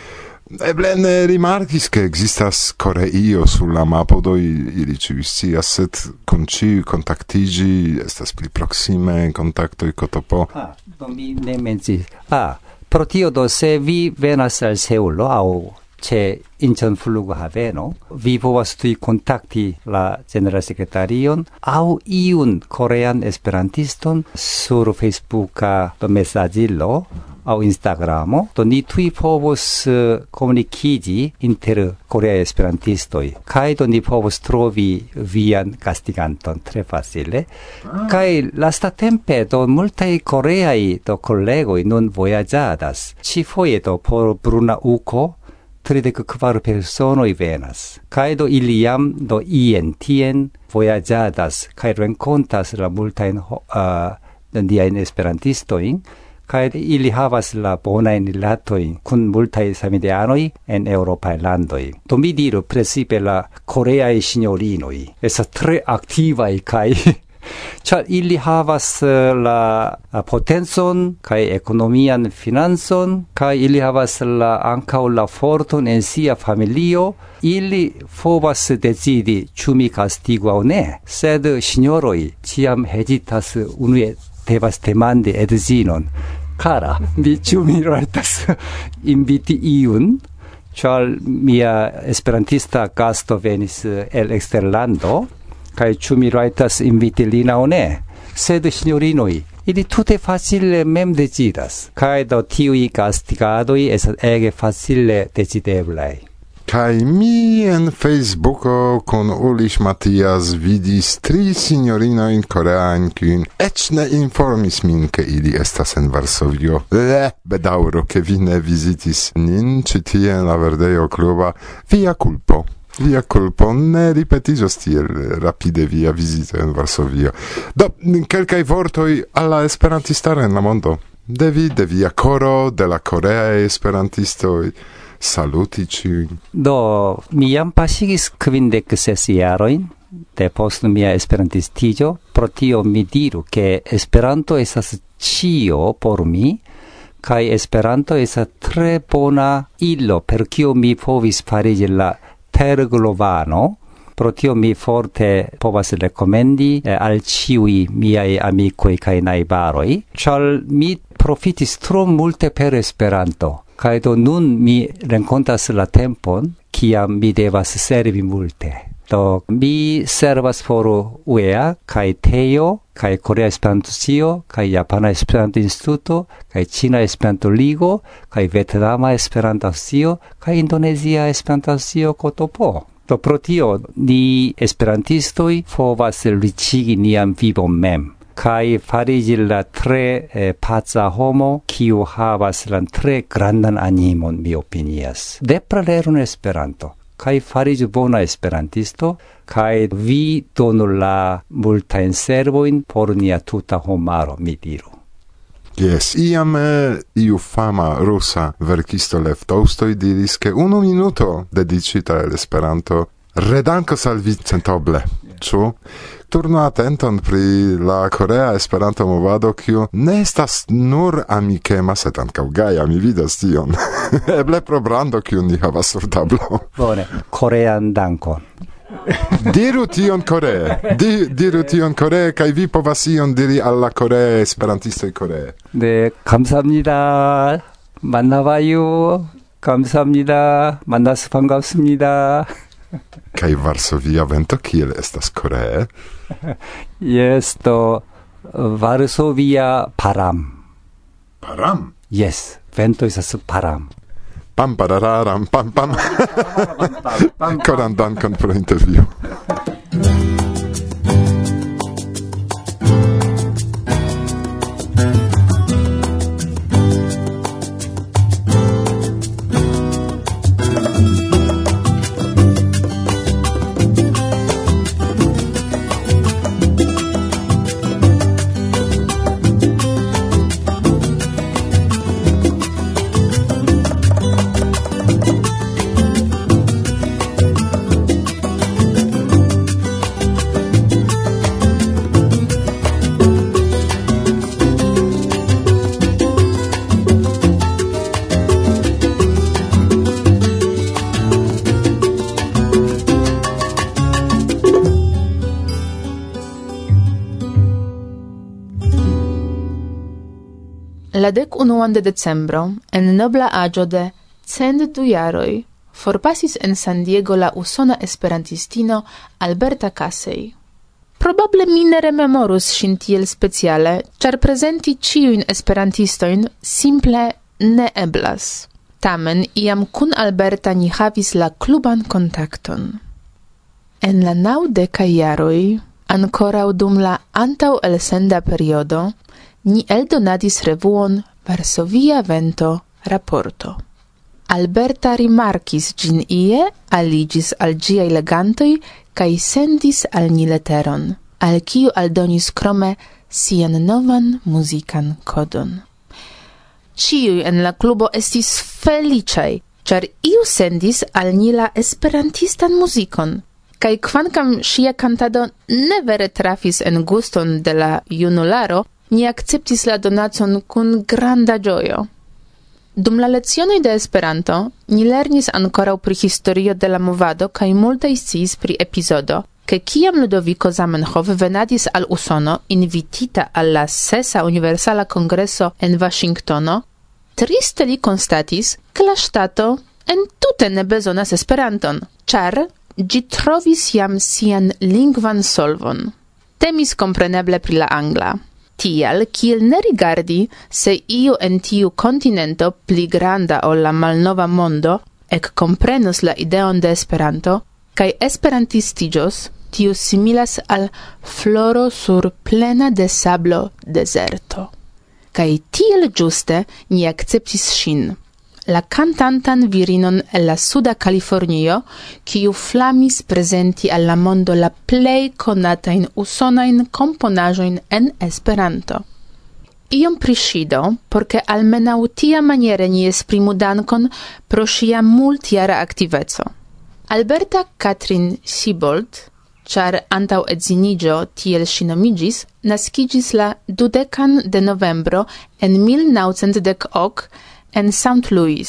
Eble ne rimarkis, che existas Koreio sulla mapo, do ili ciu scias, sed con ciu contactigi, estas pli proxime contactoi kotopo. Ah, do mi ne mencis. Ah, pro tio do se vi venas al Seulo, au ce Incheon flughaveno, vi povas tui contacti la general secretarion au iun korean esperantiston sur Facebooka do messagillo au Instagramo, do ni tui povos uh, comunicigi inter Korea esperantistoi, kai do ni povos trovi vian gastiganton tre facile, ah. kai lasta tempe do multai Koreai do collegoi nun voyagiadas, ci foie do por Bruna Uko, tridek kvar personoi venas. Kai do iliam do ien tien voyagiadas, kai rencontas la multain uh, diain esperantistoin, kai ili havas la bonain rilatoin kun multai samideanoi en Europae landoi. Do mi diru, precipe la Koreae signorinoi, esa tre activai kai Char ili havas uh, la uh, potenzon kai ekonomian finanzon kai ili havas la ankau la forton en sia familio, ili povas decidi ĉu mi castigu aŭ ne, sed signoroj ĉiam hezitas unue devas demandi edzinon. Kara, mi ĉu mi rajtas inviti iun, ĉar mia esperantista gasto venis el eksterlando, kai ĉu mi rajtas inviti lin aŭ ne? Sed signorinoj, ili tute facile mem decidas, kai do tiuj gastigadoj estas ege facile decideblaj. Kai mi en Facebooko con Uliś Matias vidis tri signorinojn koreajn, kiujn eĉ ne informis min, ke ili estas en Varsovio. Le, bedaŭro, ke vi ne vizitis nin ĉi tie en la Verdejo kluba. Via kulpo. Via culpo, ne ripetizos tiel rapide via visita in Varsovio. Do, kelkaj vortoj alla esperantistaro en la mondo. De vi, de via coro, de la Koreae esperantistoj, saluti ciujn. Do, mi jam pasigis kvindek ses jarojn depost mia esperantistigio, pro tio mi diru, ke Esperanto estas ĉio por mi, kaj Esperanto estas tre bona ilo, per kio mi povis fariĝi la terglovano, pro tio mi forte povas rekomendi eh, al ciui miai amicoi kai najbaroi, ĉar mi profitis tro multe per Esperanto, kaj do nun mi renkontas la tempon, kiam mi devas servi multe. Do mi servas por U E A, kaj Tejo, kaj Korea Esperanto-Asocio, kaj Japana Esperanto-Instituto, kaj Ĉina Esperanto-Ligo, kaj Vietnama Esperanto-Asocio, kaj Indonezia Esperanto-Asocio Kotopo. Do pro tio ni esperantistoj povas riĉigi nian vivon mem, kaj fariĝi la tre eh, paca homo, kiu havas la tre grandan animon, mi opinias. Depre lernu Esperanto, kai fariĝu bona esperantisto, kai vi donu la multajn servojn por nia tuta homaro, mi diru. Yes, iam eh, iu fama rusa verkisto Lev Tolstoj diris, ke unu minuto dedicita al Esperanto redankos al vi centoble. Ĉu? Turnu atenton pri la Korea Esperanto movado, kiu ne estas nur amikema, sed ankaŭ gaja, mi vidas tion. Eble pro brando, kiu ni havas sur tablo. Bone, korean dankon. Diru tion Koree. Di, diru tion Koree, kaj vi povas ion diri al la Korea esperantistoj Koree. 네, 감사합니다. 만나봐요. 감사합니다. 만나서 반갑습니다. Kaj Varsovia vento kiel estas Koree? Yes, to Varsovia param. Param? Yes, vento estas param. Pam parararam, pam pam. Koran dankon pro interview. La dek unuan de decembro, en nobla aĝo de cent du jaroj, forpasis en San Diego la usona esperantistino Alberta Casey. Probable mi ne rememorus ŝin tiel speciale, ĉar prezenti ĉiujn esperantistojn simple ne eblas. Tamen iam kun Alberta ni havis la kluban kontakton. En la naŭdekaj jaroj, ankoraŭ dum la antaŭelsenda periodo, ni eldonadis revuon Varsovia Vento Raporto. Alberta rimarkis ĝin ie, aliĝis al ĝiaj legantoj kaj sendis al ni leteron, al kiu aldonis krome sian novan muzikan kodon. Ĉiuj en la klubo estis feliĉaj, ĉar iu sendis al ni la esperantistan muzikon, kaj kvankam ŝia kantado ne vere trafis en guston de la junularo, ni akceptis la donacon kun granda ĝojo. Dum la lecionoj de Esperanto, ni lernis ankoraŭ pri historio de la movado kaj multe sciis pri epizodo, ke kiam Ludoviko Zamenhof venadis al Usono, invitita al la sesa Universala Kongreso en Vaŝingtono, triste li konstatis, ke la ŝtato entute ne bezonas Esperanton, ĉar ĝi trovis jam sian lingvan solvon. Temis kompreneble pri la angla. Tial, kiel ne rigardi, se iu en tiu kontinento pli granda ol la malnova mondo ek komprenus la ideon de Esperanto, kaj esperantistiĝos, tiu similas al floro sur plena de sablo dezerto. Kaj tiel ĝuste ni akceptis ŝin, la kantantan virinon el la suda Kalifornio, kiu flamis prezenti al la mondo la plej konatajn usonajn komponaĵojn en Esperanto. Iom pri ŝi do, por ke almenaŭ tiamaniere ni esprimu dankon pro ŝia multjara aktiveco. Alberta Katrin Siebold, ĉar antaŭ edziniĝo tiel ŝi nomiĝis, naskiĝis la dudekan de novembro en mil naŭcent dek ok en Saint Louis.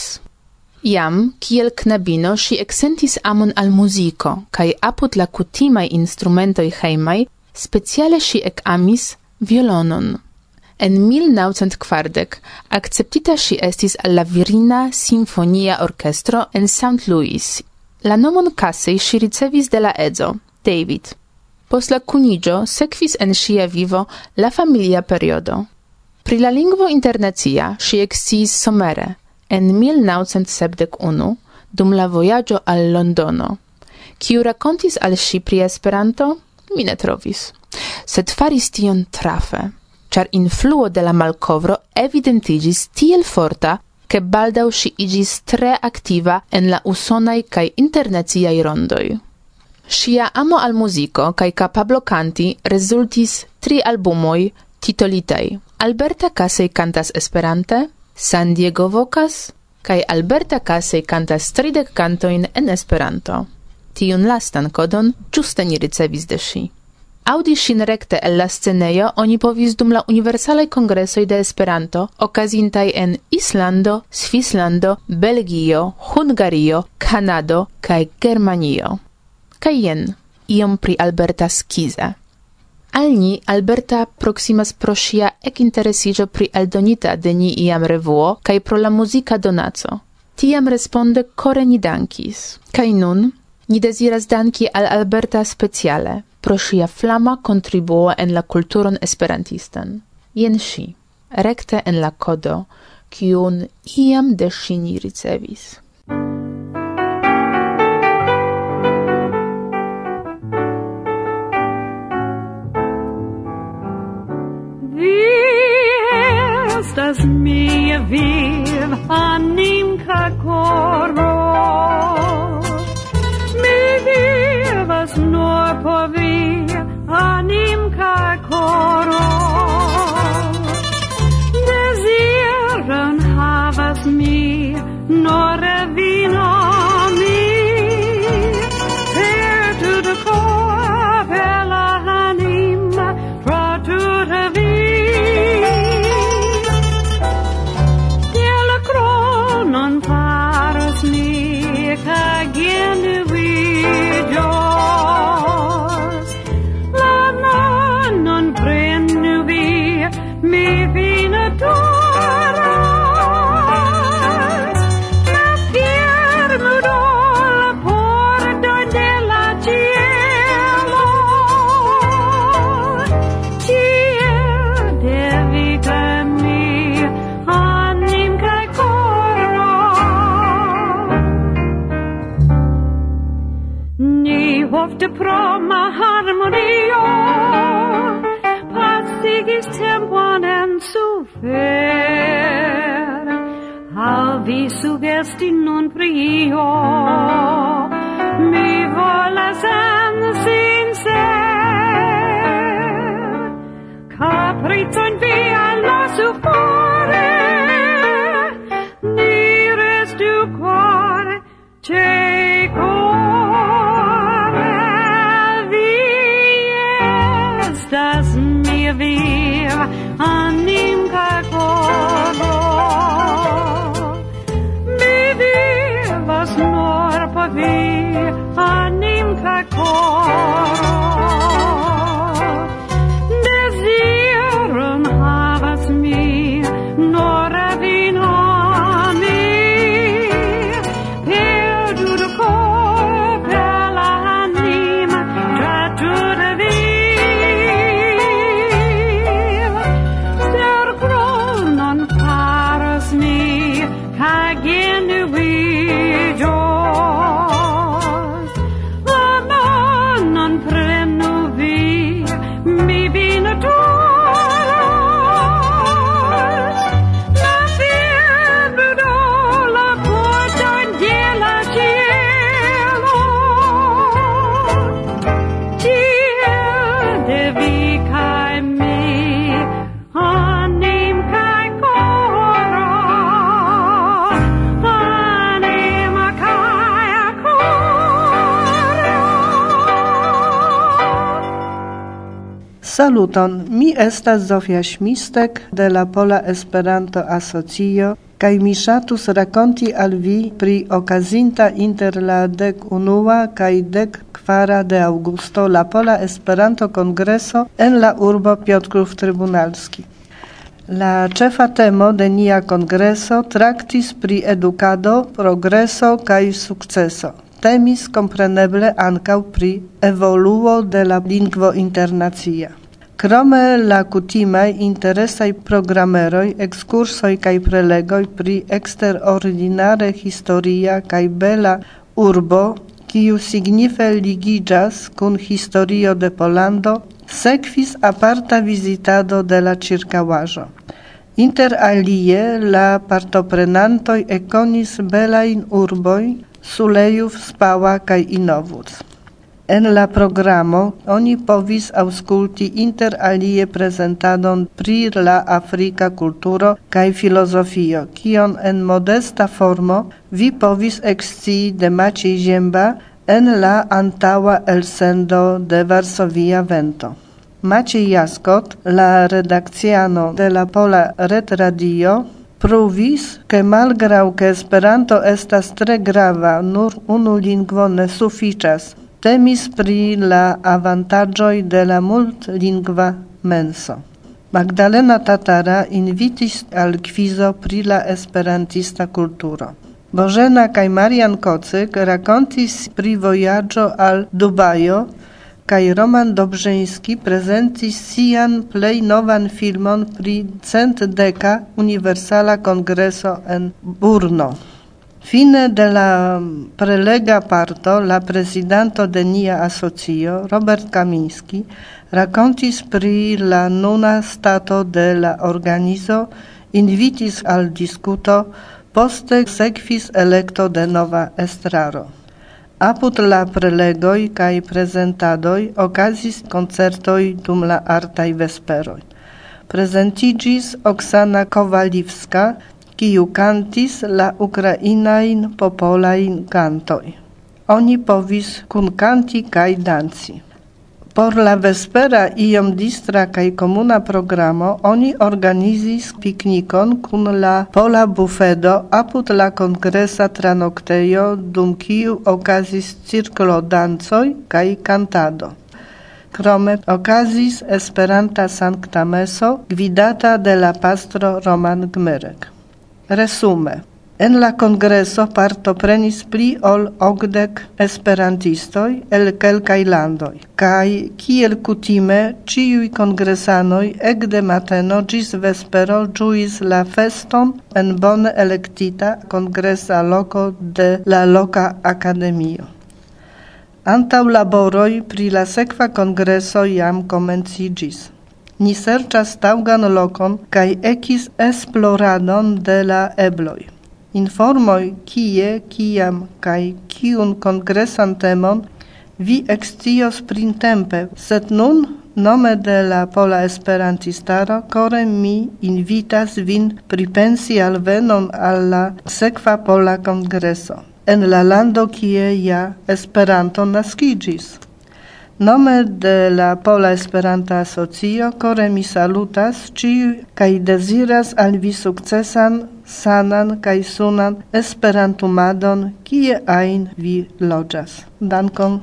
Jam, kiel knabino, ŝi eksentis amon al muziko, kaj apud la kutimaj instrumentoj hejmaj, speciale ŝi ekamis violonon. En mil naŭcent kvardek akceptita ŝi estis al la virina simfonia orkestro en Saint Louis. La nomon Casey ŝi ricevis de la edzo, David. Post la kuniĝo sekvis en ŝia vivo la familia periodo. Pri la lingvo internacia ŝi eksciis somere, en mil naŭcent sepdek unu, dum la vojaĝo al Londono. Kiu rakontis al ŝi pri Esperanto? Mi ne trovis. Sed faris tion trafe, ĉar influo de la malkovro evidentiĝis tiel forta, ke baldaŭ ŝi iĝis tre aktiva en la usonaj kaj internaciaj rondoj. Ŝia amo al muziko kaj kapablo kanti rezultis tri albumoj titolitaj Alberta Casey cantas Esperante, San Diego vokas, kaj Alberta Casey cantas tridek kantojn en Esperanto. Tiun lastan kodon ĝuste ni ricevis de ŝi. Aŭdi ŝin rekte el la scenejo oni povis dum la Universalaj Kongresoj de Esperanto, okazintaj en Islando, Svislando, Belgio, Hungario, Kanado kaj Germanio. Kaj jen, iom pri Alberta skize. Al ni Alberta proximas pro ŝia ekinteresiĝo pri eldonita de ni iam revuo kaj pro la muzika donaco. Tiam responde kore ni dankis. Kaj nun ni deziras danki al Alberta speciale pro ŝia flama kontribuo en la kulturon esperantistan. Jen ŝi, rekte en la kodo, kiun iam de ŝi ni ricevis. Estas mia viv animca coro, mi vivas nur por vi animca coro. Desiron havas mi, nur vin io mi volas en sincer capriccion via lasu fore ni restu cuore ce cuore vi estas mia viva anim ca coro mi vivas nur por vi anim ca coro desiron havas mi nur avin ami perdur cor per la anima tratur viv der gron non faras mi cagen vi jos amor non prenu vi mi vino toros la fiebre do la porta de la cielo ciel de vi cae mi anim cae coro anima cae coro. Saluton, mi estas Zofia Śmistek de la Pola Esperanto Asocio kaj mi ŝatus rakonti al vi pri okazinta inter la dek unua kaj dek kvara de aŭgusto la Pola Esperanto Kongreso en la urbo Piotrków Trybunalski. La ĉefa temo de nia kongreso traktis pri edukado, progreso kaj sukceso. Temis kompreneble ankaŭ pri evoluo de la lingvo internacia. Krome la kutimaj interesaj programeroj, ekskursoj kaj prelegoj pri eksterordinare historia kaj bela urbo, kiu signife ligiĝas kun historio de Pollando, sekvis aparta vizitado de la ĉirkaŭaĵo. Inter alie la partoprenantoj ekonis belajn urboj Sulejów, Spała kaj Inowrów. En la programo oni povis aŭskulti inter alie prezentadon pri la afrika kulturo kaj filozofio, kion en modesta formo vi povis ekscii de Maciej Zięba en la antaŭa elsendo de Varsovia Vento. Maciej Jaskot, la redakciano de la Pola Retradio, pruvis, ke malgraŭ ke Esperanto estas tre grava, nur unu lingvo ne sufiĉas. Temis pri la avantaĝoj de la multlingva menso. Magdalena Tatara invitis al kvizo pri la esperantista kulturo. Bożena kaj Marian Kocyk rakontis pri vojaĝo al Dubajo, kaj Roman Dobrzyński prezentis sian plej novan filmon pri centdeka Universala Kongreso en Brno. Fine de la prelega parto la prezidanto de nia asocio, Robert Kamiński, rakontis pri la nuna stato de la organizo, invitis al diskuto, poste sekvis elekto de nova estraro. Apud la prelegoj kaj prezentadoj okazis koncertoj dum la artaj vesperoj. Prezentiĝis Oksana Kowalivska, kiu kantis la ukrainajn popolajn kantoj. Oni povis kunkanti kaj danci. Por la vespera iom distra kaj komuna programo oni organizis piknikon kun la pola bufedo apud la kongresa tranoktejo, dum kiu okazis cirklo-dancoj kaj kantado. Krome okazis Esperanta Sankta Meso gvidata de la pastro Roman Gmyrek. Resume. En la kongreso partoprenis pli ol okdek esperantistoj el kelkaj landoj, kaj kiel kutime ĉiuj kongresanoj ekde mateno ĝis vespero ĝuis la feston en bone elektita kongresa loko de la loka akademio. Antaŭ laboroj pri la sekva kongreso jam komenciĝis. Ni serĉas taŭgan lokon kaj ekis esploradon de la ebloj. Informoj kie, kiam kaj kiun kongresan temon vi ekscios printempe, sed nun nome de la Pola Esperantistaro kore mi invitas vin pripensi alvenon al la sekva Pola Kongreso en la lando kie ja Esperanto naskiĝis. Nome de la Pola Esperanta Asocio kore mi salutas ĉiuj kaj deziras al vi sukcesan, sanan kaj sunan esperantumadon kie ajn vi loĝas. Dankon.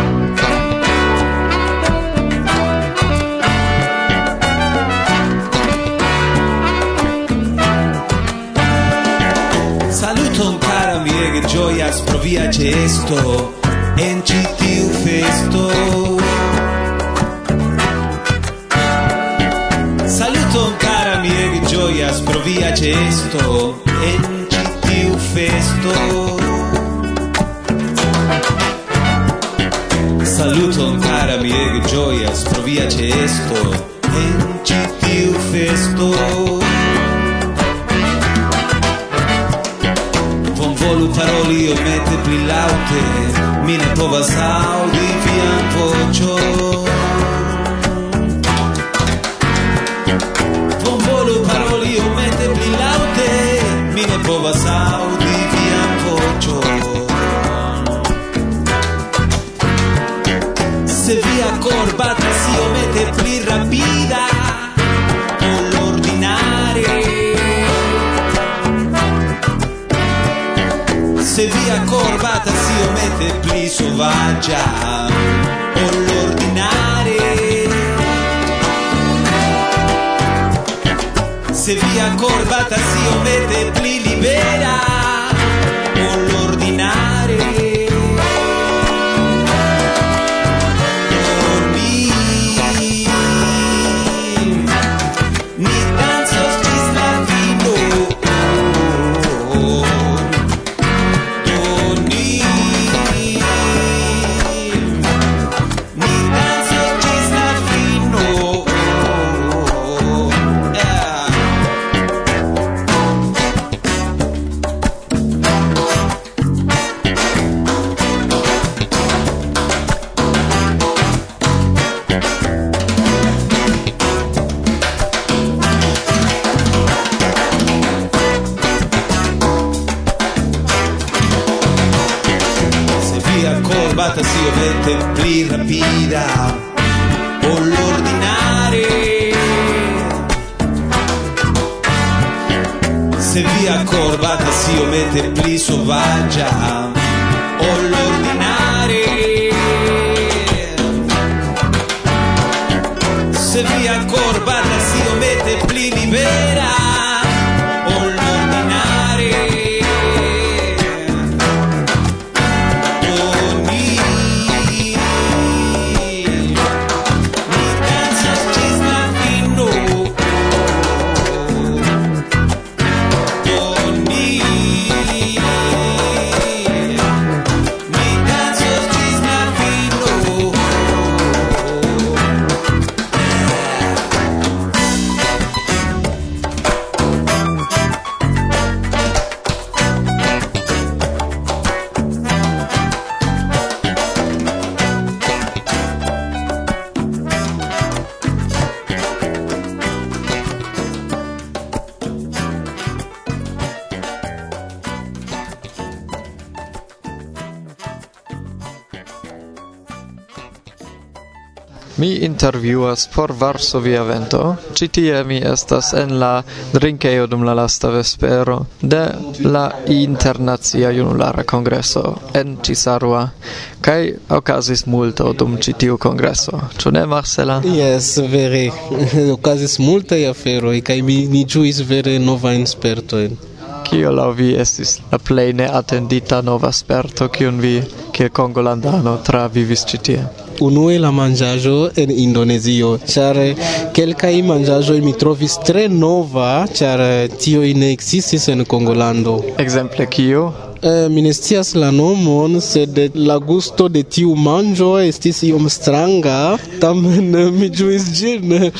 Saluton cara mi ege gioias pro via ĉeesto en ĉi tiu festo. Saluton cara mi ege gioias pro via ĉeesto en ĉi tiu festo. Saluton cara mi ege gioias pro via ĉeesto en ĉi tiu festo. Volu paroli iomete pli laŭte, mi ne povas aŭdi vian voĉon. Bonvolu paroli iomete pli laŭte, mi ne povas aŭdi vian voĉon. Se via kor batas iomete pli rapida ol ordinare, se via cor batas iomete pli sovaĝa ol ordinare, se via cor batas iomete pli libera ol ordinare, dormi ni danzos ĝis la fino. Batas iomete pli rapida ol ordinare, se via cor batas iomete pli sovaĝa ol ordinare, se via cor batas iomete pli libera ol ordinare. Mi intervjuas por Varsovia Vento. Ĉi tie mi estas en la drinkejo dum la lasta vespero de la Internacia Junulara Kongreso en Cisarua, kaj okazis multo dum ĉi tiu kongreso. Ĉu ne, Marcela? Yes, vere. Okazis multaj aferoj kaj mi ni ĝuis vere novajn spertojn. Kio laŭ vi estis la plej neatendita nova sperto, kiun vi kiel kongolandano travivis ĉi tie? Unue la manĝaĵo en Indonezio, ĉar kelkaj manĝaĵoj mi trovis tre nova, ĉar tioj ne ekzistis en Kongolando. Ekzemple kio? Eh, mi ne scias la nomon, sed la gusto de tiu manĝo estis iom stranga, tamen mi ĝuis ĝin.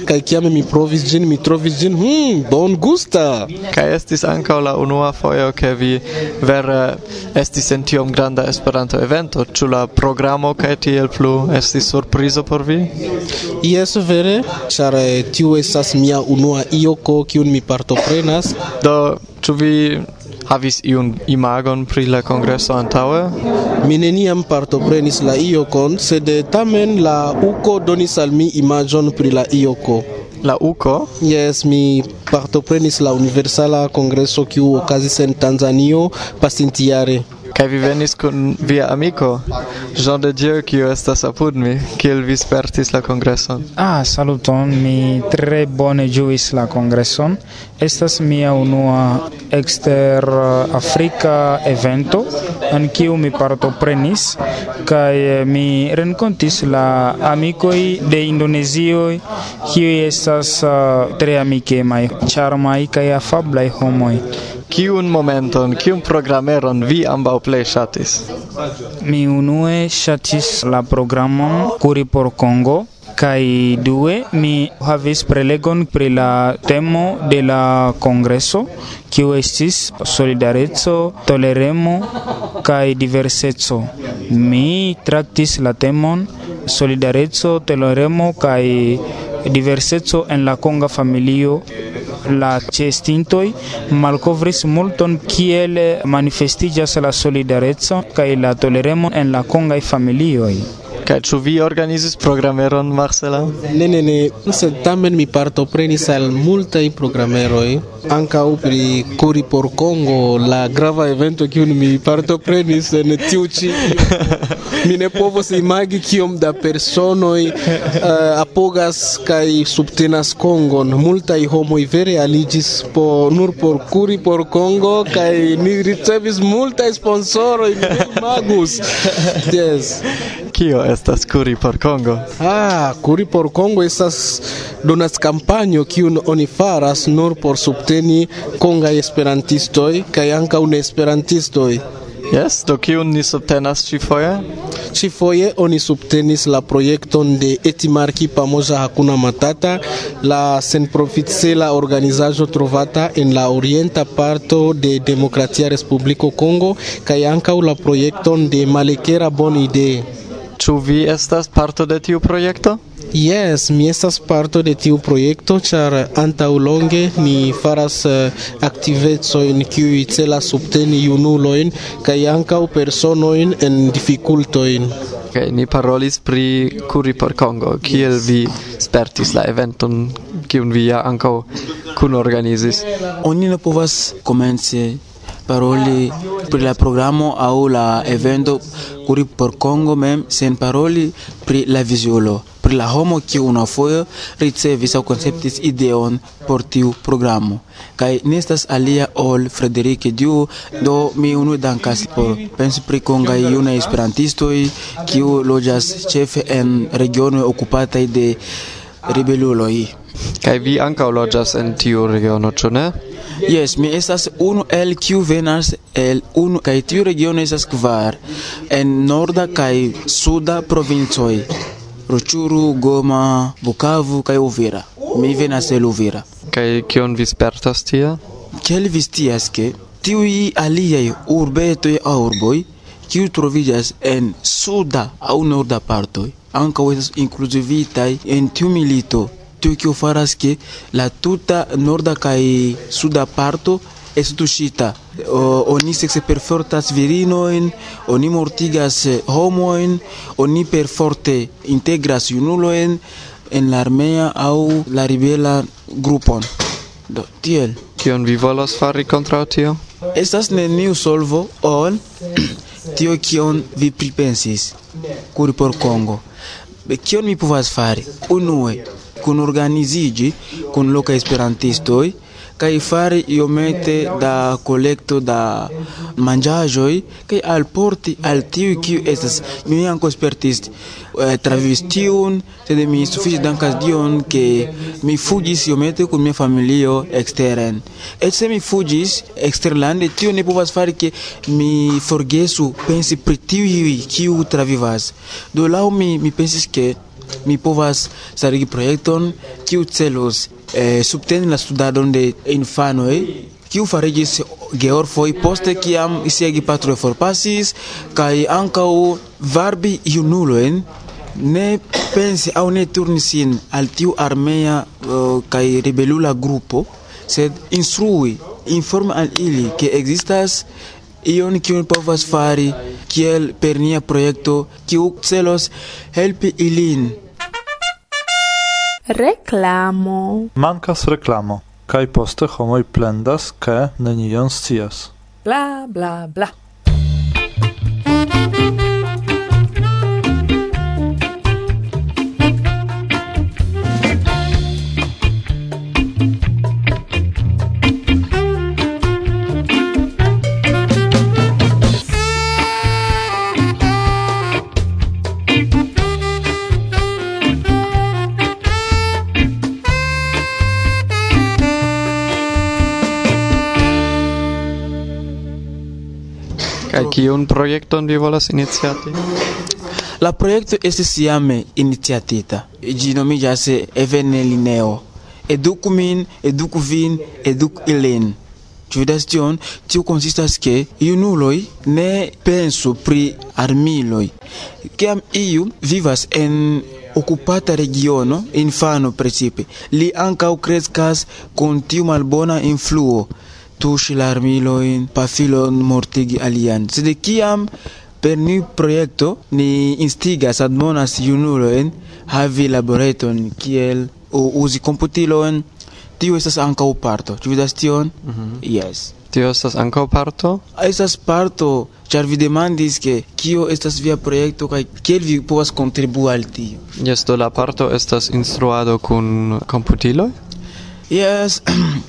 kaj kiam mi provis ĝin, mi trovis ĝin hmm, bongusta. Kaj estis ankaŭ la unua fojo, ke vi vere estis en tiom granda Esperanto-evento. Ĉu la programo kaj tiel plu estis surprizo por vi? Jes, vere, ĉar tiu estas mia unua ioko, kiun mi partoprenas. Do, ĉu vi havis iun imagon pri la kongreso antaŭe? Mi neniam partoprenis la iokon, sed tamen la uko donis al mi imaĝon pri la ioko. La uko? Yes, mi partoprenis la Universala Kongreso kiu okazis en Tanzanio pasintjare. Kaj vi venis kun via amiko, Jean de Dieu, kiu estas apud mi, kiel vi spertis la kongreson? Ah, saluton, mi tre bone ĝuis la kongreson. Estas mia unua ekster Afrika evento, en kiu mi partoprenis, kaj mi renkontis la amikoj de Indonezio, kiuj estas uh, tre amikemaj, ĉarmaj kaj afablaj homoj. Kiun momenton, kiun programeron vi ambaŭ plej ŝatis? Mi unue ŝatis la programon Kuri por Kongo, kaj due mi havis prelegon pri la temo de la kongreso, kiu estis solidareco, toleremo kaj diverseco. Mi traktis la temon solidareco, toleremo kaj diverseco en la konga familio. La ĉeestintoj malkovris multon kiel manifestiĝas la solidareco kaj la toleremo en la kongaj familioj. Kaj ĉu vi organizis programeron, Marcela? Ne, ne, ne, sed tamen mi partoprenis al multaj programeroj, ankaŭ pri Kuri por Kongo, la grava evento kiun mi partoprenis en tiu ĉi. Mi ne povas imagi kiom da personoj uh, apogas kaj subtenas Kongon. Multaj homoj vere aliĝis po, nur por Kuri por Kongo kaj ni ricevis multaj sponsoroj, mi ne imagus. Yes. Kio estas Kuri por Kongo? Ah, Kuri por Kongo estas donackampanjo kiun oni faras nur por subteni kongaj esperantistoj kaj ankaŭ neesperantistoj. Yes, do kiun ni subtenas ĉifoje? Ĉifoje oni subtenis la projekton de Etimarki Pamoja Hakuna Matata, la senproficela organizaĵo trovata en la orienta parto de Demokratia Respubliko Kongo kaj ankaŭ la projekton de Malekera Bonidee. Ĉu vi estas parto de tiu projekto? Yes, mi estas parto de tiu projekto, ĉar antaŭlonge ni faras uh, aktivecojn kiuj celas subteni junulojn kaj ankaŭ personojn en difikultojn. Okay, ni parolis pri Kuri por Kongo. Kiel vi spertis la eventon kiun vi ja ankaŭ kunorganizis? Oni ne povas komenci paroli pri la programo aŭ la evento Kuri por Kongo mem sen paroli pri la vizulo, pri la homo kiu unuafoje ricevis aŭ konceptis ideon por tiu programo. Kaj ne estas alia ol Frederike Diu, do mi unue dankas por pensi pri kongaj junaj esperantistoj kiu loĝas ĉefe en regionoj okupataj de ribeluloj. Kaj vi ankaŭ loĝas en tiu regiono, ĉu ne? Yes, mi estas unu el kiu venas el unu kaj tiu regiono estas kvar en norda kaj suda provincoj. Rutshuru, Goma, Bukavu kaj Uvira. Mi venas el Uvira. Kaj kion vi spertas tie? Kiel vi scias ke tiuj aliaj urbetoj aŭ urboj kiu troviĝas en suda aŭ norda partoj ankaŭ estas inkluzivitaj en tiu milito. Tiu kiu faras ke la tuta norda kaj suda parto estu tuŝita. Oni sekse perfortas virinojn, oni mortigas homojn, oni perforte integras junulojn en la armea aŭ la ribela grupon. Do tiel. Kion vi volas fari kontraŭ tio? Estas neniu solvo ol tio kion vi pripensis. Kuri por Kongo. Kion mi povas fari? Unue kun organiziĝi kun lokaj esperantistoj kaj fari iomete da kolekto da manĝaĵoj kaj alporti al tiuj kiuj estas. Mi ankaŭ spertis eh, travivis tiun, sed mi sufiĉe dankas Dion ke mi fuĝis iomete kun mia familio eksteren. Eĉ se mi fuĝis eksterlande, tio ne povas fari ke mi forgesu pensi pri tiuj kiuj travivas. Do laŭ mi mi pensis ke mi povas starigi projekton kiu celus eh, subteni la studadon de infanoj kiu fariĝis georfoj poste kiam sia gepatroj forpasis, kaj ankaŭ varbi junulojn ne pensi aŭ ne turni sin al tiu armea uh, kaj ribelula grupo, sed instrui, informi al ili ke ekzistas ion kiun povas fari kiel per nia projekto kiu celos helpi ilin. Reklamo. Mankas reklamo, kaj poste homoj plendas, ke nenion scias. Bla, bla, bla. Kaj kiun projekton vi volas iniciati? La projekto estis jame iniciatita. Ĝi nomiĝas Evenlineo. Eduku min, eduku vin, eduku ilin. Ĉu vidas tion? Tio konsistas ke junuloj ne pensu pri armiloj. Kiam iu vivas en okupata regiono, infano precipe, li ankaŭ kreskas kun tiu malbona influo. Tuŝi la armilojn, pafilon mortigi alian. Sed kiam per ni projekto ni instigas, admonas junulojn havi laboreton kiel uzi komputilojn, tio estas ankaŭ parto. Ĉu vidas tion? Mhm. Yes. Tio estas ankaŭ parto? Estas parto, ĉar vi demandis ke kio estas via projekto kaj kiel vi povas kontribui al tio. Jes, do la parto estas instruado kun komputiloj? Yes,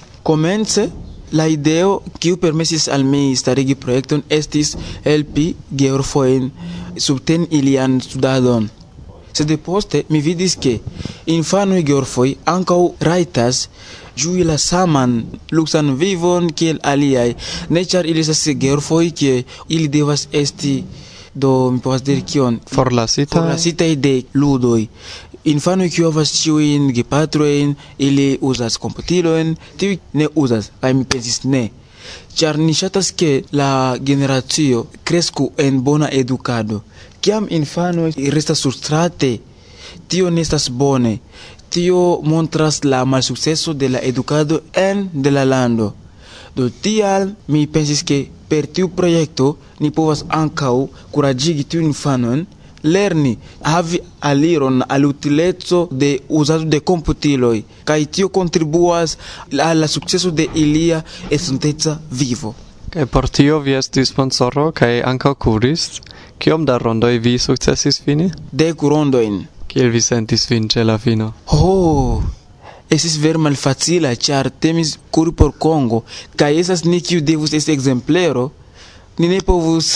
komence la ideo kiu permesis al mi starigi projekton estis helpi georfojn subteni ilian studadon. Sed poste mi vidis ke infanoj georfoj ankaŭ rajtas ĝui la saman luksan vivon kiel aliaj, ne ĉar ili estas georfoj ke ili devas esti, do mi povas diri kion, forlasitaj forlasitaj de ludoj. Infanoj kiu havas ĉiujn gepatrojn, ili uzas komputilojn, tiuj ne uzas, kaj mi pensis ne. Ĉar ni ŝatas ke la generacio kresku en bona edukado. Kiam infanoj restas surstrate, tio ne estas bone. Tio montras la malsukceso de la edukado en de la lando. Do tial mi pensis ke per tiu projekto ni povas ankaŭ kuraĝigi tiujn infanojn lerni havi aliron al utileco de uzado de komputiloj, kaj tio kontribuas al la sukceso de ilia estonteca vivo. Kaj por tio vi estis sponsoro kaj ankaŭ kuris. Kiom da rondoj vi sukcesis fini? Dek rondojn. Kiel vi sentis vin ĉe la fino? Ho, estis vere malfacila, ĉar temis kuri por Kongo, kaj estas ni kiu devus esti ekzemplero. Ni ne povus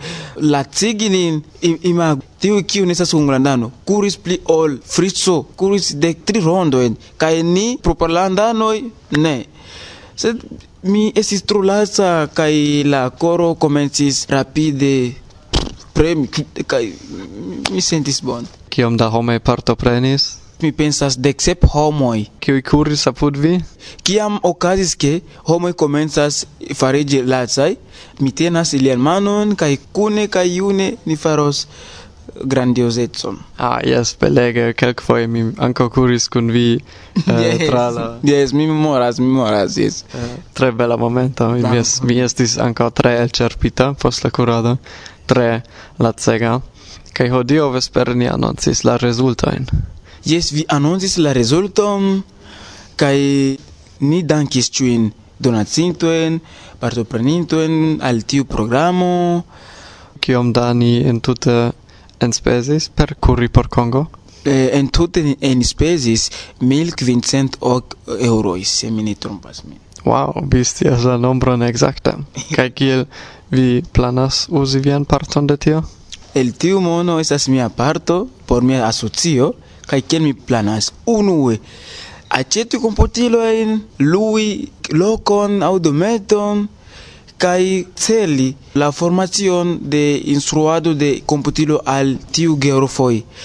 lacigi nin, imagu, tiu kiu ne estas hungarlandano, kuris pli ol Fritzo, kuris dek tri rondojn, kaj ni proparlandanoj ne. Sed mi estis tro laca, kaj la koro komencis rapide premi, kaj mi sentis bone. Kiom da homoj partoprenis? Mi pensas dek sep homoj. Kiuj kuris apud vi? Kiam okazis ke homoj komencas fariĝi lacaj, mi tenas ilian manon kaj kune kaj june ni faros grandiozecon. Ah, jes, belege, kelkfoje mi ankaŭ kuris kun vi eh, yes. tra la... Yes, mi memoras, mi memoras, yes. Eh, tre bela momento, mi, es, mi estis ankaŭ tre elĉerpita post la kurado, tre lacega, kaj hodiaŭ vespere ni anoncis la rezultojn. Yes, vi anoncis la rezulton, kaj ni dankis ĉiujn donacintojn, partoprenintojn al tiu programo. Kiom da ni entute enspezis per kuri por Kongo? Eh, entute ni enspezis mil kvincent ok euroj, se mi ne trompas min. Wow, vi scias la nombron ekzakte. Kaj kiel vi planas uzi vian parton de tio? El tiu mono estas mia parto por mia asocio, kaj kiel mi planas unue aĉeti komputilojn, lui lokon aŭ dometon, kaj celi la formacion de instruado de komputilo al tiu georfoj.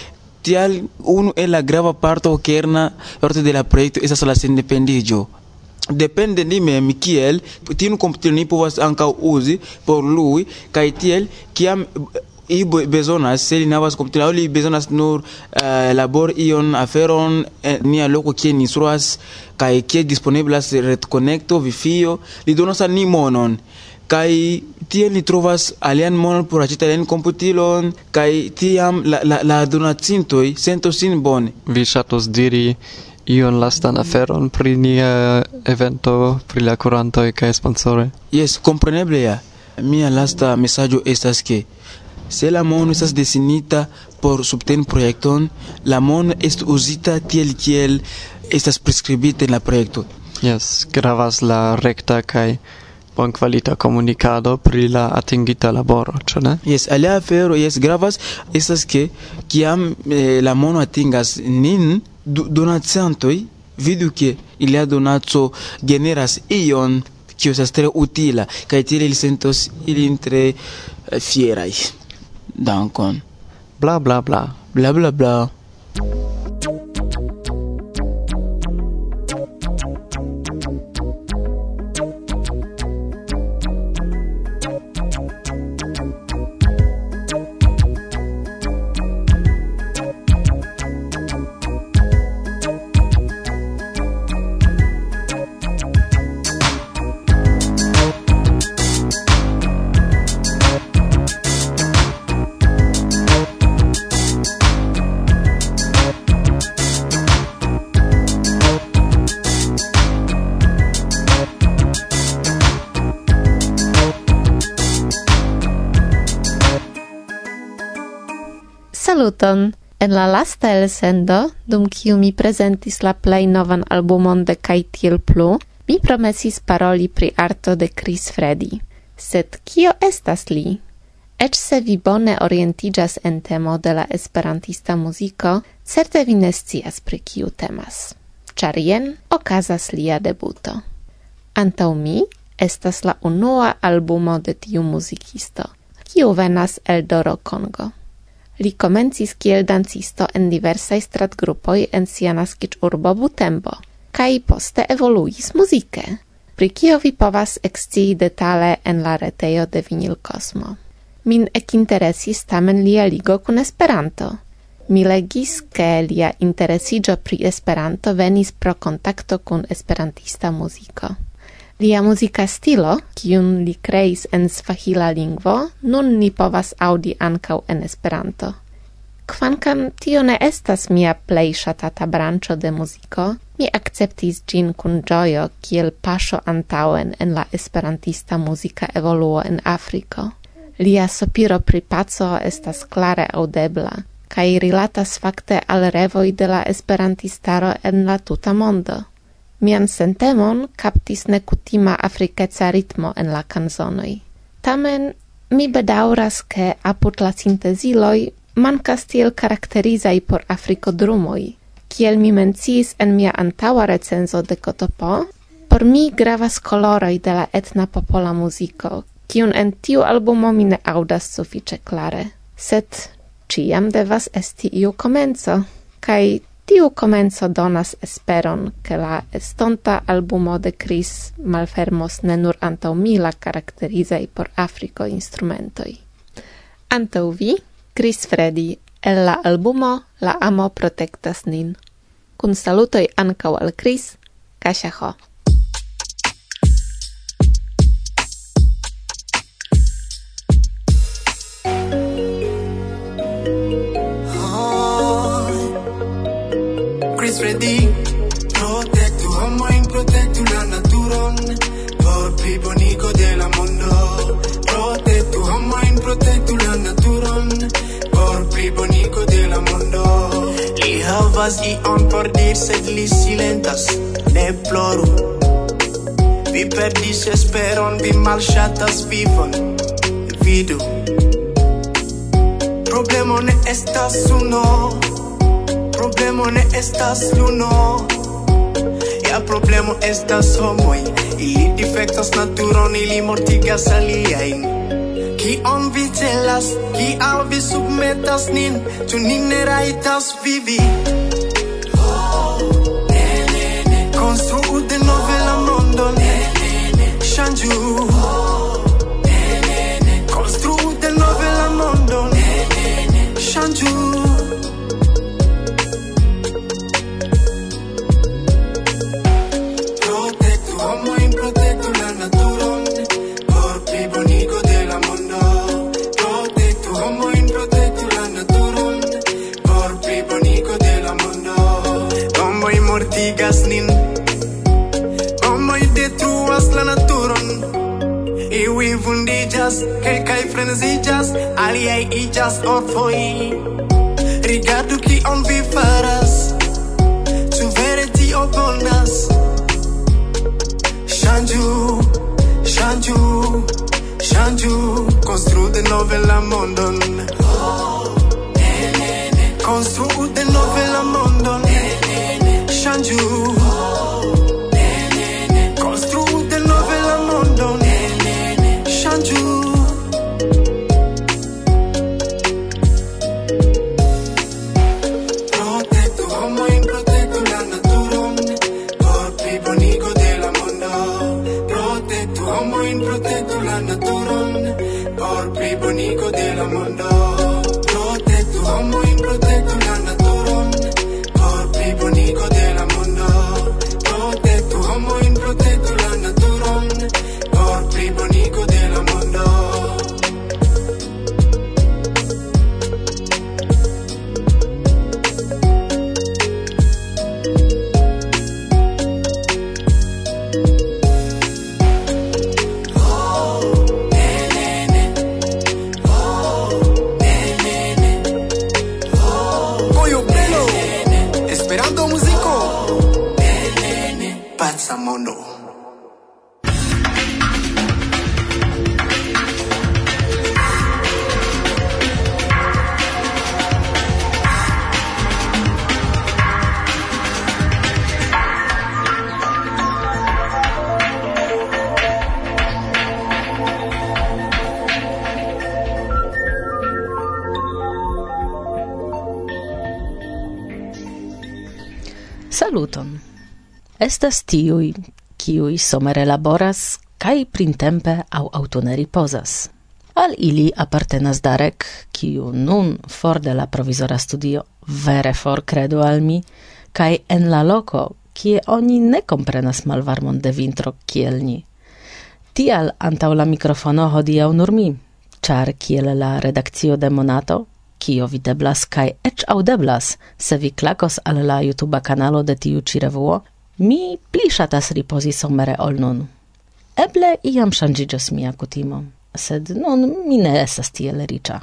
tial unu el la grava parto kerna parte de la proyecto estas la sendependiĝo. Depende ni mem kiel tiun komputilon ni povas ankaŭ uzi por lui kaj tiel kiam i bezonas, se li havas komputilon, li bezonas nur uh, labor ion aferon en nia loko kie ni instruas kaj kie disponeblas retkonekto, vifio, li donas al ni monon. Kai tiel ni trovas alian monon por aĉeti alian komputilon, kaj tiam la, la, la donacintoj sentos sin bone. Vi ŝatus diri ion lastan aferon pri nia evento, pri la kurantoj kaj sponsoroj? Yes, kompreneble ja. Mia lasta mesaĝo estas ke se la mono estas desinita por subteni projekton, la mono estu uzita tiel kiel estas priskribita en la projekto. Yes, gravas la rekta kaj bonkvalita komunikado pri la atingita laboro, ĉu ne? Yes, alia afero yes gravas estas ke kiam eh, la mono atingas nin, donacantoj vidu ke ilia donaco generas ion kio estas tre utila kaj tiel ili sentos ilin tre eh, fieraj. Dankon. Bla bla bla. Bla bla bla. Saluton! En la lasta elsendo, dum kiu mi presentis la plej novan albumon de Kaj tiel plu, mi promesis paroli pri arto de Chris Freddy. Sed kio estas li? Eĉ se vi bone orientiĝas en temo de la esperantista muziko, certe vi ne scias pri kiu temas. Ĉar jen okazas lia debuto. Antaŭ mi estas la unua albumo de tiu muzikisto, kiu venas el Doro Kongo. Li komencis kiel dancisto en diversaj stratgrupoj en sia naskiĝurbo Butembo, kaj poste evoluis muzike, pri kio vi povas ekscii detale en la retejo de Vinyl Cosmo. Min ekinteresis tamen lia ligo kun Esperanto. Mi legis, ke lia interesiĝo pri Esperanto venis pro kontakto kun esperantista muziko. Lia muzika stilo, kiun li kreis en svahila lingvo, nun ni povas aŭdi ankaŭ en Esperanto. Kvankam tio ne estas mia plej ŝatata branĉo de muziko, mi akceptis ĝin kun ĝojo kiel paŝo antaŭen en la esperantista muzika evoluo en Afriko. Lia sopiro pri paco estas klare aŭdebla, kaj rilatas fakte al revoj de la esperantistaro en la tuta mondo. Mian sentemon kaptis nekutima afrikeca ritmo en la kanzonoj. Tamen mi bedaŭras, ke apud la sinteziloj mankas tiel karakterizaj por Afriko drumoj. Kiel mi menciis en mia antaŭa recenzo de Kotopo, por mi gravas koloroj de la etna popola muziko, kiun en tiu albumo mi ne aŭdas sufiĉe klare. Sed ĉiam devas esti iu komenco, kaj tiu komenco donas esperon, ke la estonta albumo de Chris malfermos ne nur antaŭ mi la karakterizaj por Afriko instrumentoj. Antaŭ vi, Chris Freddy, el la albumo La amo protektas nin. Kun salutoj ankaŭ al Chris, Kasia Ho. Chris Freddy, protektu homojn, protektu la naturon, por pli bonigo de la mondo. Protektu homojn, protektu la naturon, por pli bonigo de la mondo. Li havas ion por dir, sed li silentas, ne ploru. Vi perdis esperon, vi malŝatas vivon, vidu. Problemo ne estas uno, problemo ne estas luno. Ja problemo estas homoj, ili difektas naturon, ili mortigas aliajn. Kion vi celas, kial vi submetas nin, ĉu ni ne rajtas vivi? Konstruu denove la mondon, ŝanĝu. Konstruu denove la mondon, ŝanĝu. Protektu homojn, protektu la naturon, por plibonigo de la mondo. Protektu homojn, protektu la naturon, por plibonigo de la mondo. Bomboj mortigas nin, bomboj detruas la naturon. Iuj vundiĝas, kelkaj freneziĝas, aliaj iĝas orfoj. Rigardu kion vi faras, ĉu vere tio bonas? Ŝanĝu, ŝanĝu, ŝanĝu, konstruu denove la mondon. Konstruu denove la mondon, ŝanĝu. Konstruu denove la mondon, ŝanĝu. Protektu homojn, protektu la naturon, por plibonigo de la mondo. Protektu homojn, protektu la naturon, por plibonigo de la mondo. Protektu homojn, protektu la naturon, por plibonigo de la mondo. Protektu homojn, protektu la naturon, por plibonigo de la mondo. Coyo pelo, esperando músico. Pazzamondo. Saluton. Estas tiuj, kiuj somere laboras, kaj printempe aŭ aŭtune ripozas. Al ili apartenas Darek, kiu nun for de la provizora studio vere for kredu al mi, kaj en la loko, kie oni ne komprenas malvarmon de vintro kiel ni. Tial antaŭ la mikrofono hodiaŭ nur mi, ĉar kiel la redakcio de Monato, kio videblas kaj eĉ aŭdeblas, se vi klakos al la YouTuba kanalo de tiu ĉi revuo, mi pli ŝatas ripozi somere ol nun. Eble iam ŝanĝiĝos mia kutimo, sed nun mi ne estas tiel riĉa.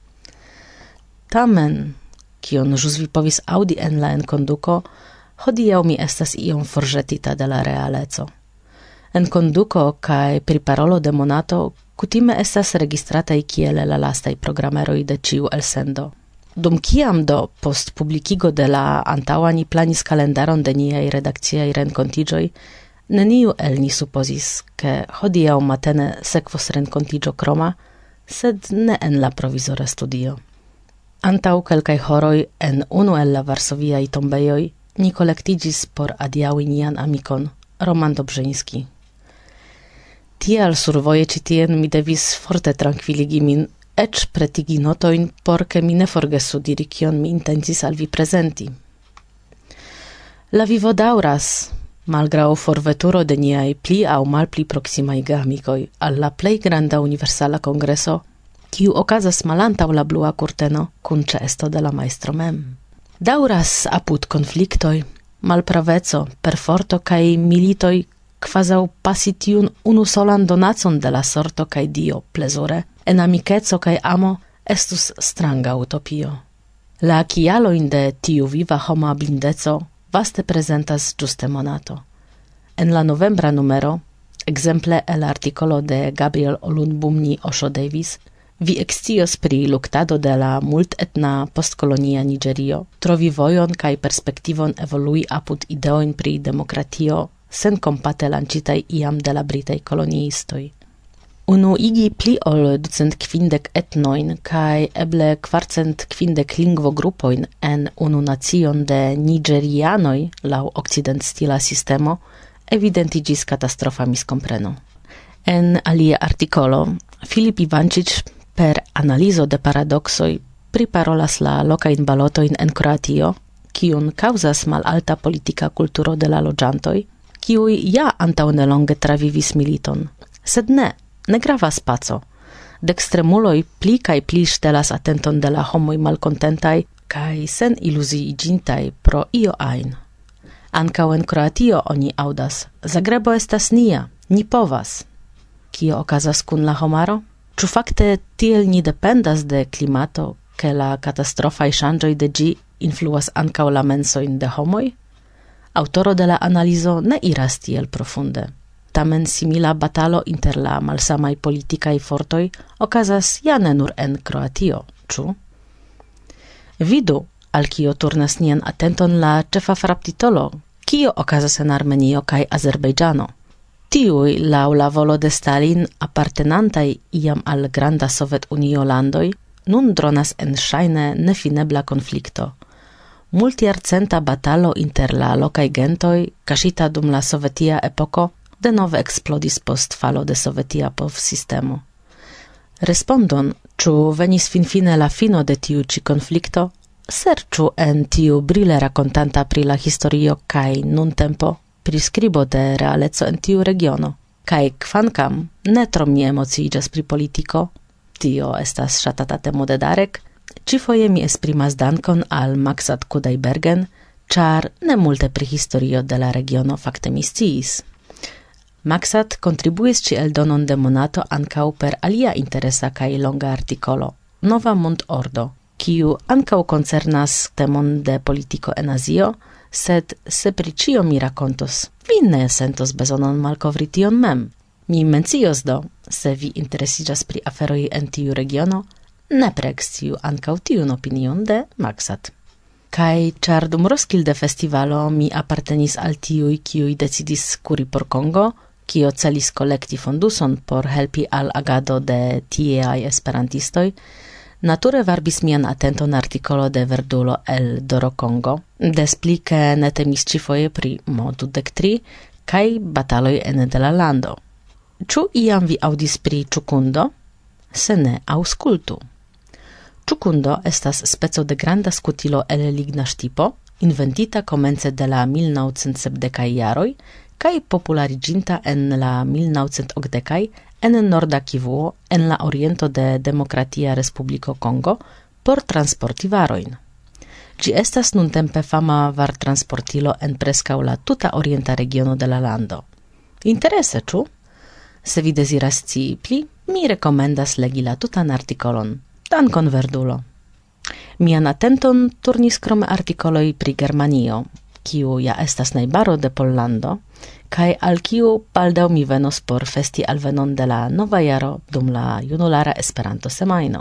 Tamen, kion ĵus vi povis aŭdi en la enkonduko, hodiaŭ mi estas iom forĵetita de la realeco. Enkonduko kaj priparolo de Monato kutime estas registrataj kiel la lastaj programeroj de ĉiu elsendo. Dum kiam do post publikigo de la antaŭa ni planis kalendaron de niaj redakciaj renkontiĝoj, neniu el ni supozis, ke hodiaŭ matene sekvos renkontiĝo kroma, sed ne en la provizora studio. Antaŭ kelkaj horoj en unu el la varsoviaj tombejoj ni kolektiĝis por adiaŭi nian amikon, Roman Dobrzyński. Tial survoje ĉi tien mi devis forte trankviligi min, eĉ pretigi notojn, por ke mi ne forgesu diri kion mi intencis al vi prezenti. La vivo daŭras, malgraŭ forveturo de niaj pli aŭ malpli proksimaj geamikoj al la plej granda universala kongreso, kiu okazas malantaŭ la blua kurteno kun ĉeesto de la majstro mem. Daŭras apud konfliktoj, malpraveco, perforto kaj militoj kvazaŭ pasi tiun unusolan donacon de la sorto kaj Dio plezure, en amikeco kaj amo estus stranga utopio. La kialojn de tiu viva homa blindeco vaste prezentas ĝuste Monato. En la novembra numero, ekzemple el artikolo de Gabriel Olunbumni Osho Davis, vi ekscios pri luktado de la multetna postkolonia Nigerio, trovi vojon kaj perspektivon evolui apud ideojn pri demokratio sen kompate lancitaj iam de la britaj koloniistoj. Unu igi pli ol ducent kvindek etnoin kai eble kvarcent kvindek lingvogrupoin en unu nacion de nigerianoj laŭ okcident-stila sistemo evidentigis katastrofa miskompreno. En alia artikolo, Filip Ivancic per analizo de paradoksoj priparolas la lokajn balotojn en Kroatio, kiun kaŭzas malalta politika kulturo de la loĝantoj, kiuj ja antaŭ nelonge travivis militon, sed ne, ne gravas paco. Dextremuloj pli kaj pli ŝtelas atenton de la homoj malkontentaj kaj sen iluziiĝintaj pro io ajn. Ankaŭ en Kroatio oni aŭdas: Zagrebo estas nia, ni povas. Kio okazas kun la homaro? Ĉu fakte tiel ni dependas de klimato, ke la katastrofaj ŝanĝoj de ĝi influas ankaŭ la mensojn de homoj? Aŭtoro de la analizo ne iras tiel profunde. Tamen simila batalo inter la malsamaj politikaj fortoj okazas ja ne nur en Kroatio, ĉu? Vidu, al kio turnas nian atenton la ĉefa fraptitolo, kio okazas en Armenio kaj Azerbejĝano. Tiuj, laŭ la volo de Stalin apartenantaj iam al granda Sovetunio landoj, nun dronas en ŝajne nefinebla konflikto. Multjarcenta batalo inter la lokaj gentoj, kaŝita dum la sovetia epoko, denove eksplodis post falo de sovetia povsistemo. Respondon, ĉu venis finfine la fino de tiu ĉi konflikto, serĉu en tiu brile rakontanta pri la historio kaj nuntempo priskribo de realeco en tiu regiono. Kaj kvankam ne tro mi emociiĝas pri politiko, tio estas ŝatata temo de Darek, ĉifoje mi esprimas dankon al Maksat Kudaibergen, ĉar ne multe pri historio de la regiono fakte mi sciis. Maksat kontribuis ĉi eldonon de Monato ankaŭ per alia interesa kaj longa artikolo, Nova Mondordo, kiu ankaŭ koncernas temon de politiko en Azio, sed se pri ĉio mi rakontos, vi ne sentos bezonon malkovri tion mem. Mi mencios do, se vi interesiĝas pri aferoj en tiu regiono, nepre eksciu ankaŭ tiun opinion de Maksat. Kaj ĉar dum Roskilde festivalo mi apartenis al tiuj, kiuj decidis kuri por Kongo, kio celis kolekti fonduson por helpi al agado de tieaj esperantistoj, nature varbis mian atenton artikolo de Verdulo el Doro Kongo, des pli ke ne temis ĉifoje pri Mo dudek tri kaj bataloj ene de la lando. Ĉu iam vi aŭdis pri Ĉukundo? Se ne, aŭskultu. Ĉukundo estas speco de granda skutilo el ligna ŝtipo, inventita komence de la mil naŭcent sepdekaj jaroj, kaj populariĝinta en la mil naŭcent okdekaj en norda Kivuo en la oriento de Demokratia Respubliko Kongo por transporti varojn. Ĝi estas nuntempe fama vartransportilo en preskaŭ la tuta orienta regiono de la lando. Interese, ĉu? Se vi deziras scii pli, mi rekomendas legi la tutan artikolon. Dankon, Verdulo. Mian atenton turnis krome artikoloj pri Germanio, kiu ja estas najbaro de Pollando, kaj al kiu baldaŭ mi venos por festi alvenon de la nova jaro dum la junulara Esperanto-semajno.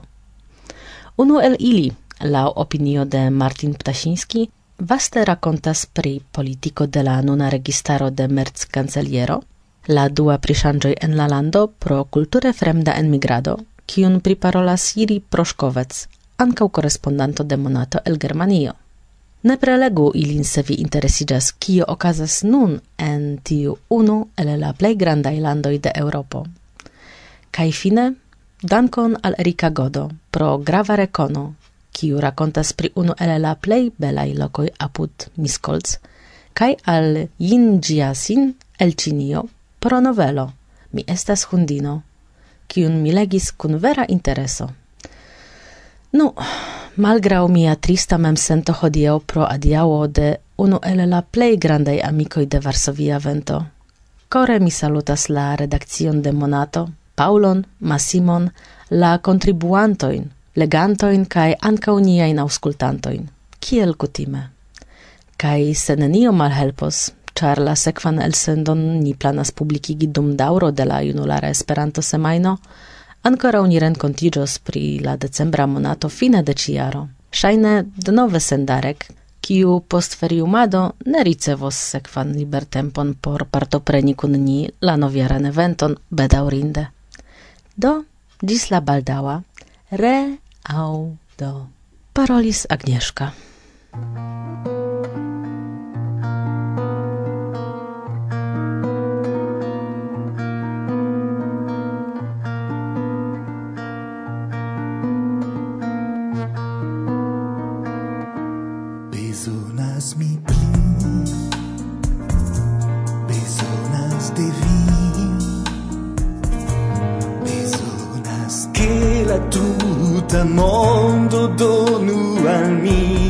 Unu el ili, laŭ opinio de Martin Ptasiński, vaste rakontas pri politiko de la nuna registaro de Merc-kanceliero, la dua pri ŝanĝoj en la lando pro kulture fremda enmigrado, kiun priparolas Jiri Proŝkovec, ankaŭ korespondanto de Monato el Germanio. Ne prelegu ilin se vi interesiĝas, kio okazas nun en tiu unu el la plej grandaj landoj de Eŭropo. Kaj fine, dankon al Erika Godo pro grava rekono, kiu rakontas pri unu el la plej belaj lokoj apud Miskolc, kaj al Yin Jiasin el Ĉinio pro novelo Mi estas hundino, kiun mi legis kun vera intereso. Nu, malgraŭ mia trista memsento hodiaŭ pro adiaŭo de unu el la plej grandaj amikoj de Varsovia Vento, kore mi salutas la redakcion de Monato, Paulon, Massimon, la kontribuantojn, legantojn kaj ankaŭ niajn aŭskultantojn, kiel kutime. Kaj se nenio malhelpos, ĉar la sekvan elsendon ni planas publikigi dum daŭro de la junulara Esperanto-semajno, ankoraŭ ni renkontiĝos pri la decembra monato fine de ĉi jaro. Ŝajne denove sen Darek, kiu post feriumado ne ricevos sekvan libertempon por partopreni kun ni la novjaran eventon, bedaŭrinde. Do, gis la baldaŭa reaŭdo. Parolis Agnieszka. Bezonas mi pli, bezonas de vi, bezonas che la tuta mondo donu al mi,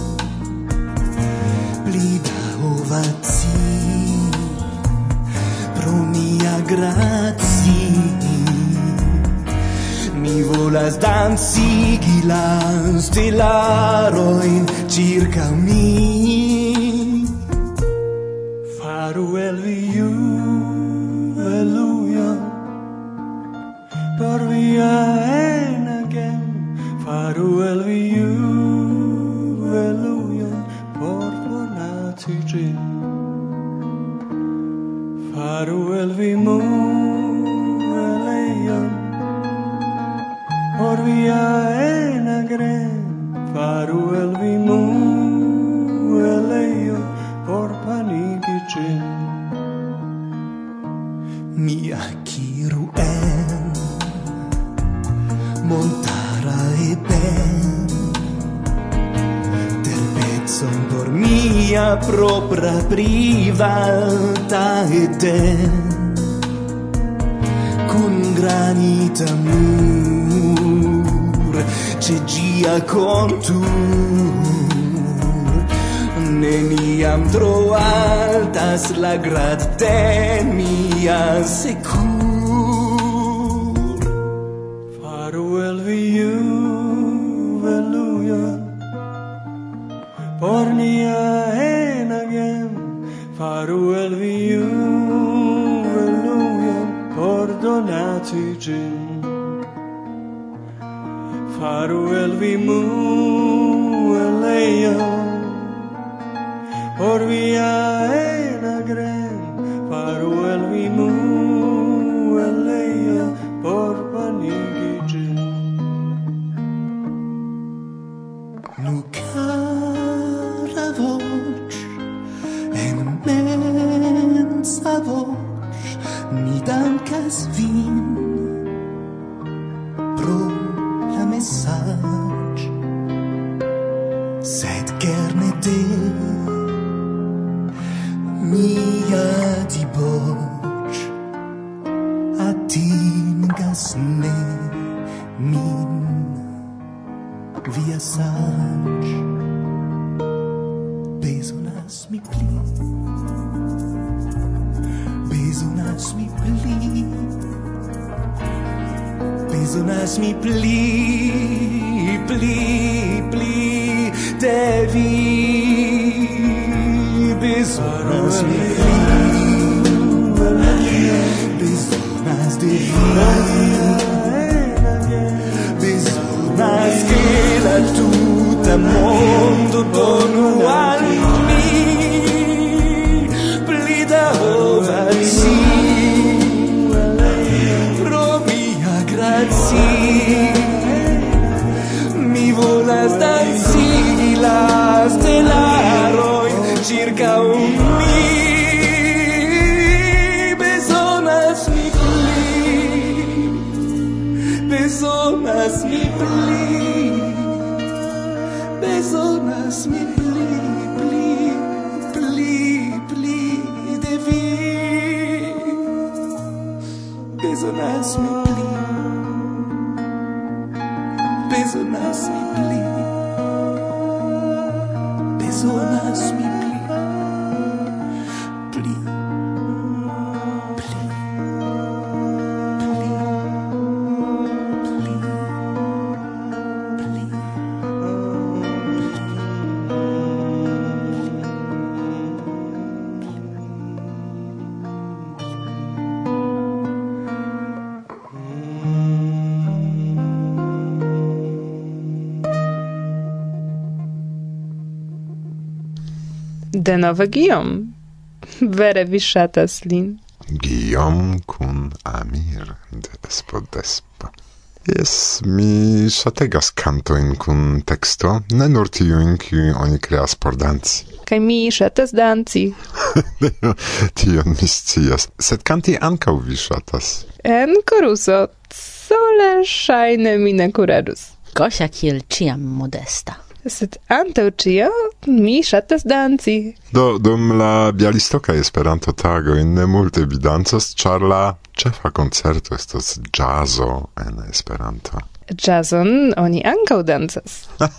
pli da ovazi, pro mia grazi. Mi volas dancigi la stelaroin circa mi. Faru el viu, alleluia, por via en again. Faru el viu, alleluia, por fornati gin. Faru el vimu, por via en agren, faru el vimu, eleio, por panigi cin. Mi aciru en, montara e ben, terpezon por mia propra privalta eden, con granita mur, c'è gia contur, neniam tro altas la grad de mia secur. Faru el viu, alleluia, por nia en agem. Faru el viu, alleluia, por donati gin. Faru el vimu, eleio, por via en agren. Faru el vimu, eleio, por panigi gin. Nu cara voce, en mensa voce, mi dankas vin pro la message, sed gerne te mia diboc atingas ne min via sage. Bezonas mi pli, bezonas mi pli, bezonas mi pli, pli, pli de vi. Bezonas mi pli, bezonas de vi. Bezonas che la tuta mondo donu al mi, pli da ovazi, pro mia grazi. Mi volas danzigi la stelaroi circa un mi. Bezonas mi pli, bezonas mi pli, bezonas mi pli, pli, pli, pli de vi. Bezonas mi pli, bezonas mi pli, bezonas mi pli, pli, pli, pli, pli, pli. Denove Guillaume. Vere vi ŝatas lin. Guillaume kun Amir de Espodespa. Jes, mi ŝategas kantojn kun teksto, ne nur tiujn, kiujn oni kreas por danci. Kaj mi ŝatas danci. Tion mi scias. Sed kanti ankaŭ vi ŝatas. En koruso sole ŝajne mi ne kuradus. Gosia kiel ĉiam modesta. Sed antaŭ ĉio mi ŝatas danci. Do, dum la Bialistokaj Esperanto-tagoj ne multe vi dancos, ĉar la ĉefa koncerto estas ĵazo en Esperanto. Ĵazon oni ankaŭ dancas.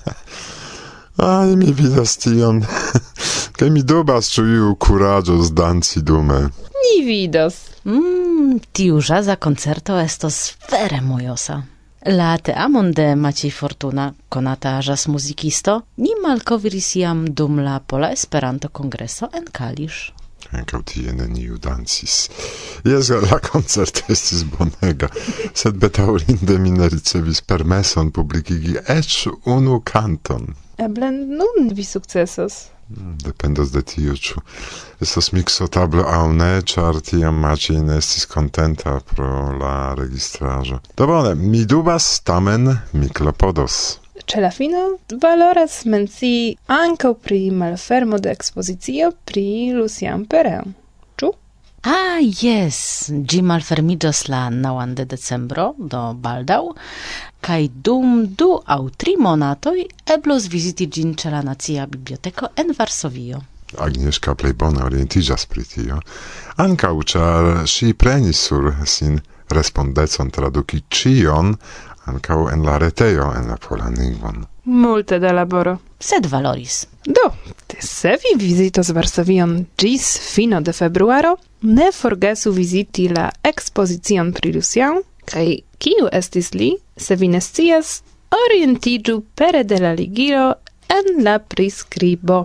Aj, mi vidas tion. Kaj mi dubas, ĉu iu kuraĝos danci dume. Ni vidos. Mm, tiu ĵaza koncerto estos vere mojosa. La teamon de Maciej Fortuna, konata ĵaz-muzikisto, ni malkovris jam dum la Pola Esperanto-kongreso en Kalisz. Ankaŭ tie neniu dancis. Jes, la koncerto estis bonega, sed bedaŭrinde mi ne ricevis permeson publikigi eĉ unu kanton. Eble nun vi sukcesos. Dependos de tio, ĉu estos miksotablo aŭ ne, ĉar tiam Maciej ne estis kontenta pro la registraĵo. Do bone, mi dubas, tamen mi klopodos. Ĉe la fino valoras mencii ankaŭ pri malfermo de ekspozicio pri Lucien Perrin. Ĉu? Ah, jes, ĝi malfermiĝos la naŭan de decembro, do baldaŭ, kaj dum du aŭ tri monatoj eblos viziti ĝin ĉe la Nacia Biblioteko en Varsovio. Agnieszka plej bone orientiĝas pri tio, ankaŭ ĉar ŝi prenis sur sin respondecon traduki ĉion, ankaŭ en la retejo en la polan lingvon. Multe da laboro. Sed valoris. Do, se vi vizitos Varsovion ĝis fino de februaro, ne forgesu viziti la ekspozicion pri Lucien, kaj kiu estis li, se vi ne scias, orientiĝu pere de la ligilo en la priskribo.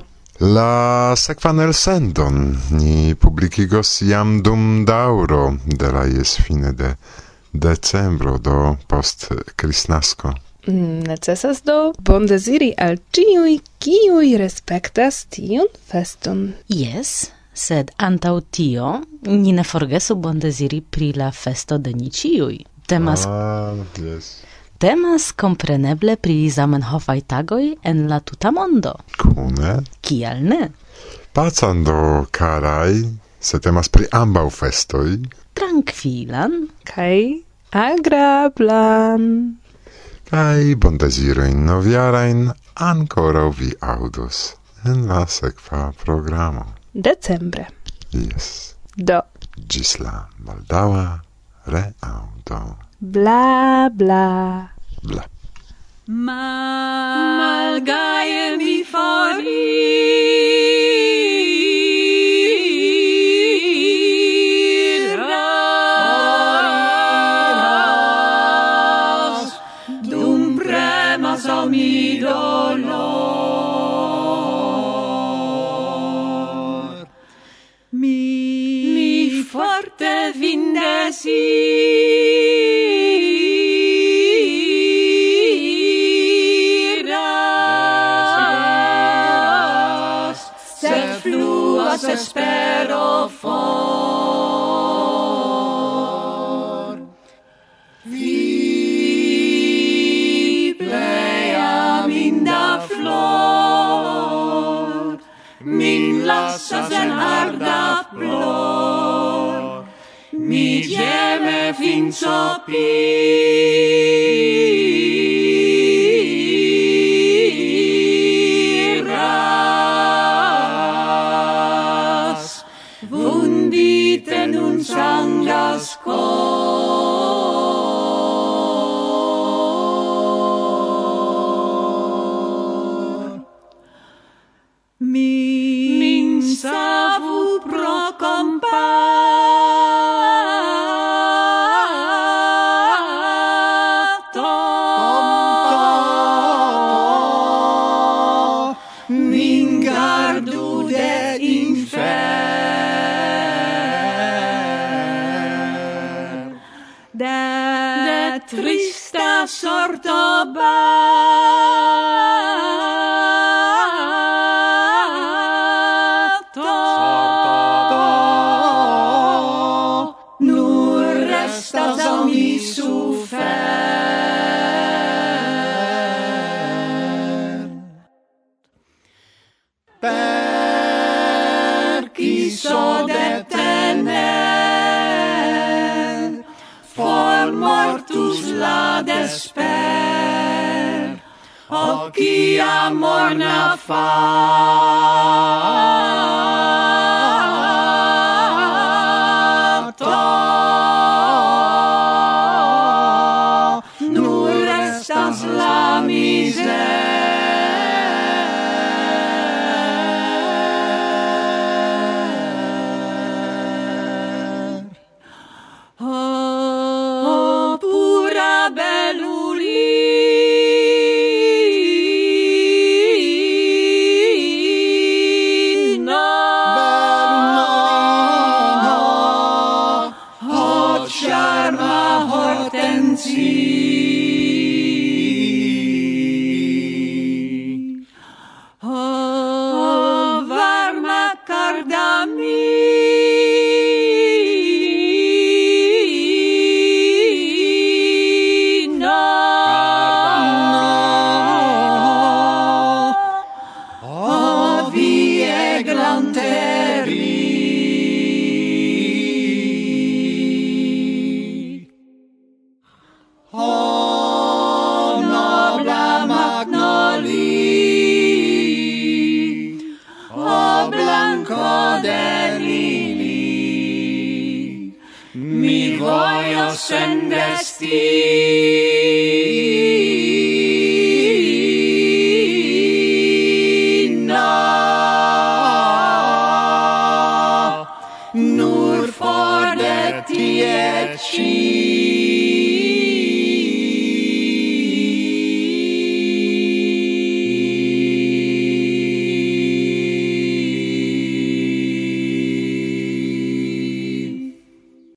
La sekvan elsendon ni publikigos jam dum daŭro de la jesfine de decembro, do post Kristnasko. Necesas do bondeziri al ĉiuj, kiuj respektas tiun feston. Jes, sed antaŭ tio ni ne forgesu bondeziri pri la festo de ni ĉiuj. Temas Ah, yes. Temas kompreneble pri Zamenhofaj tagoj en la tuta mondo. Kune? Kial ne? Pacan do, karaj, se temas pri ambaŭ festoj. Trankvilan kaj agrablan. Kaj bondezirojn novjarajn ankoraŭ vi aŭdos en la sekva programo. Decembre. Yes. Do. Ĝis la baldaŭa reaŭdo. Bla, bla. Bla. Malgaje mi foriras, dum premas al mi dolor. Mi, mi forte vin desiras, sed fluas espero for. Vi plej aminda flor, min lasas en arda plor, mi ĝeme fin sopiras, vundite nun sangas cor. Mi, min savu pro compato, min gardu de infer, de, de trista sorto bato. vento de tener, for mortus la desper, o quia morna fato, nur restas la miser. Nur for de tie ci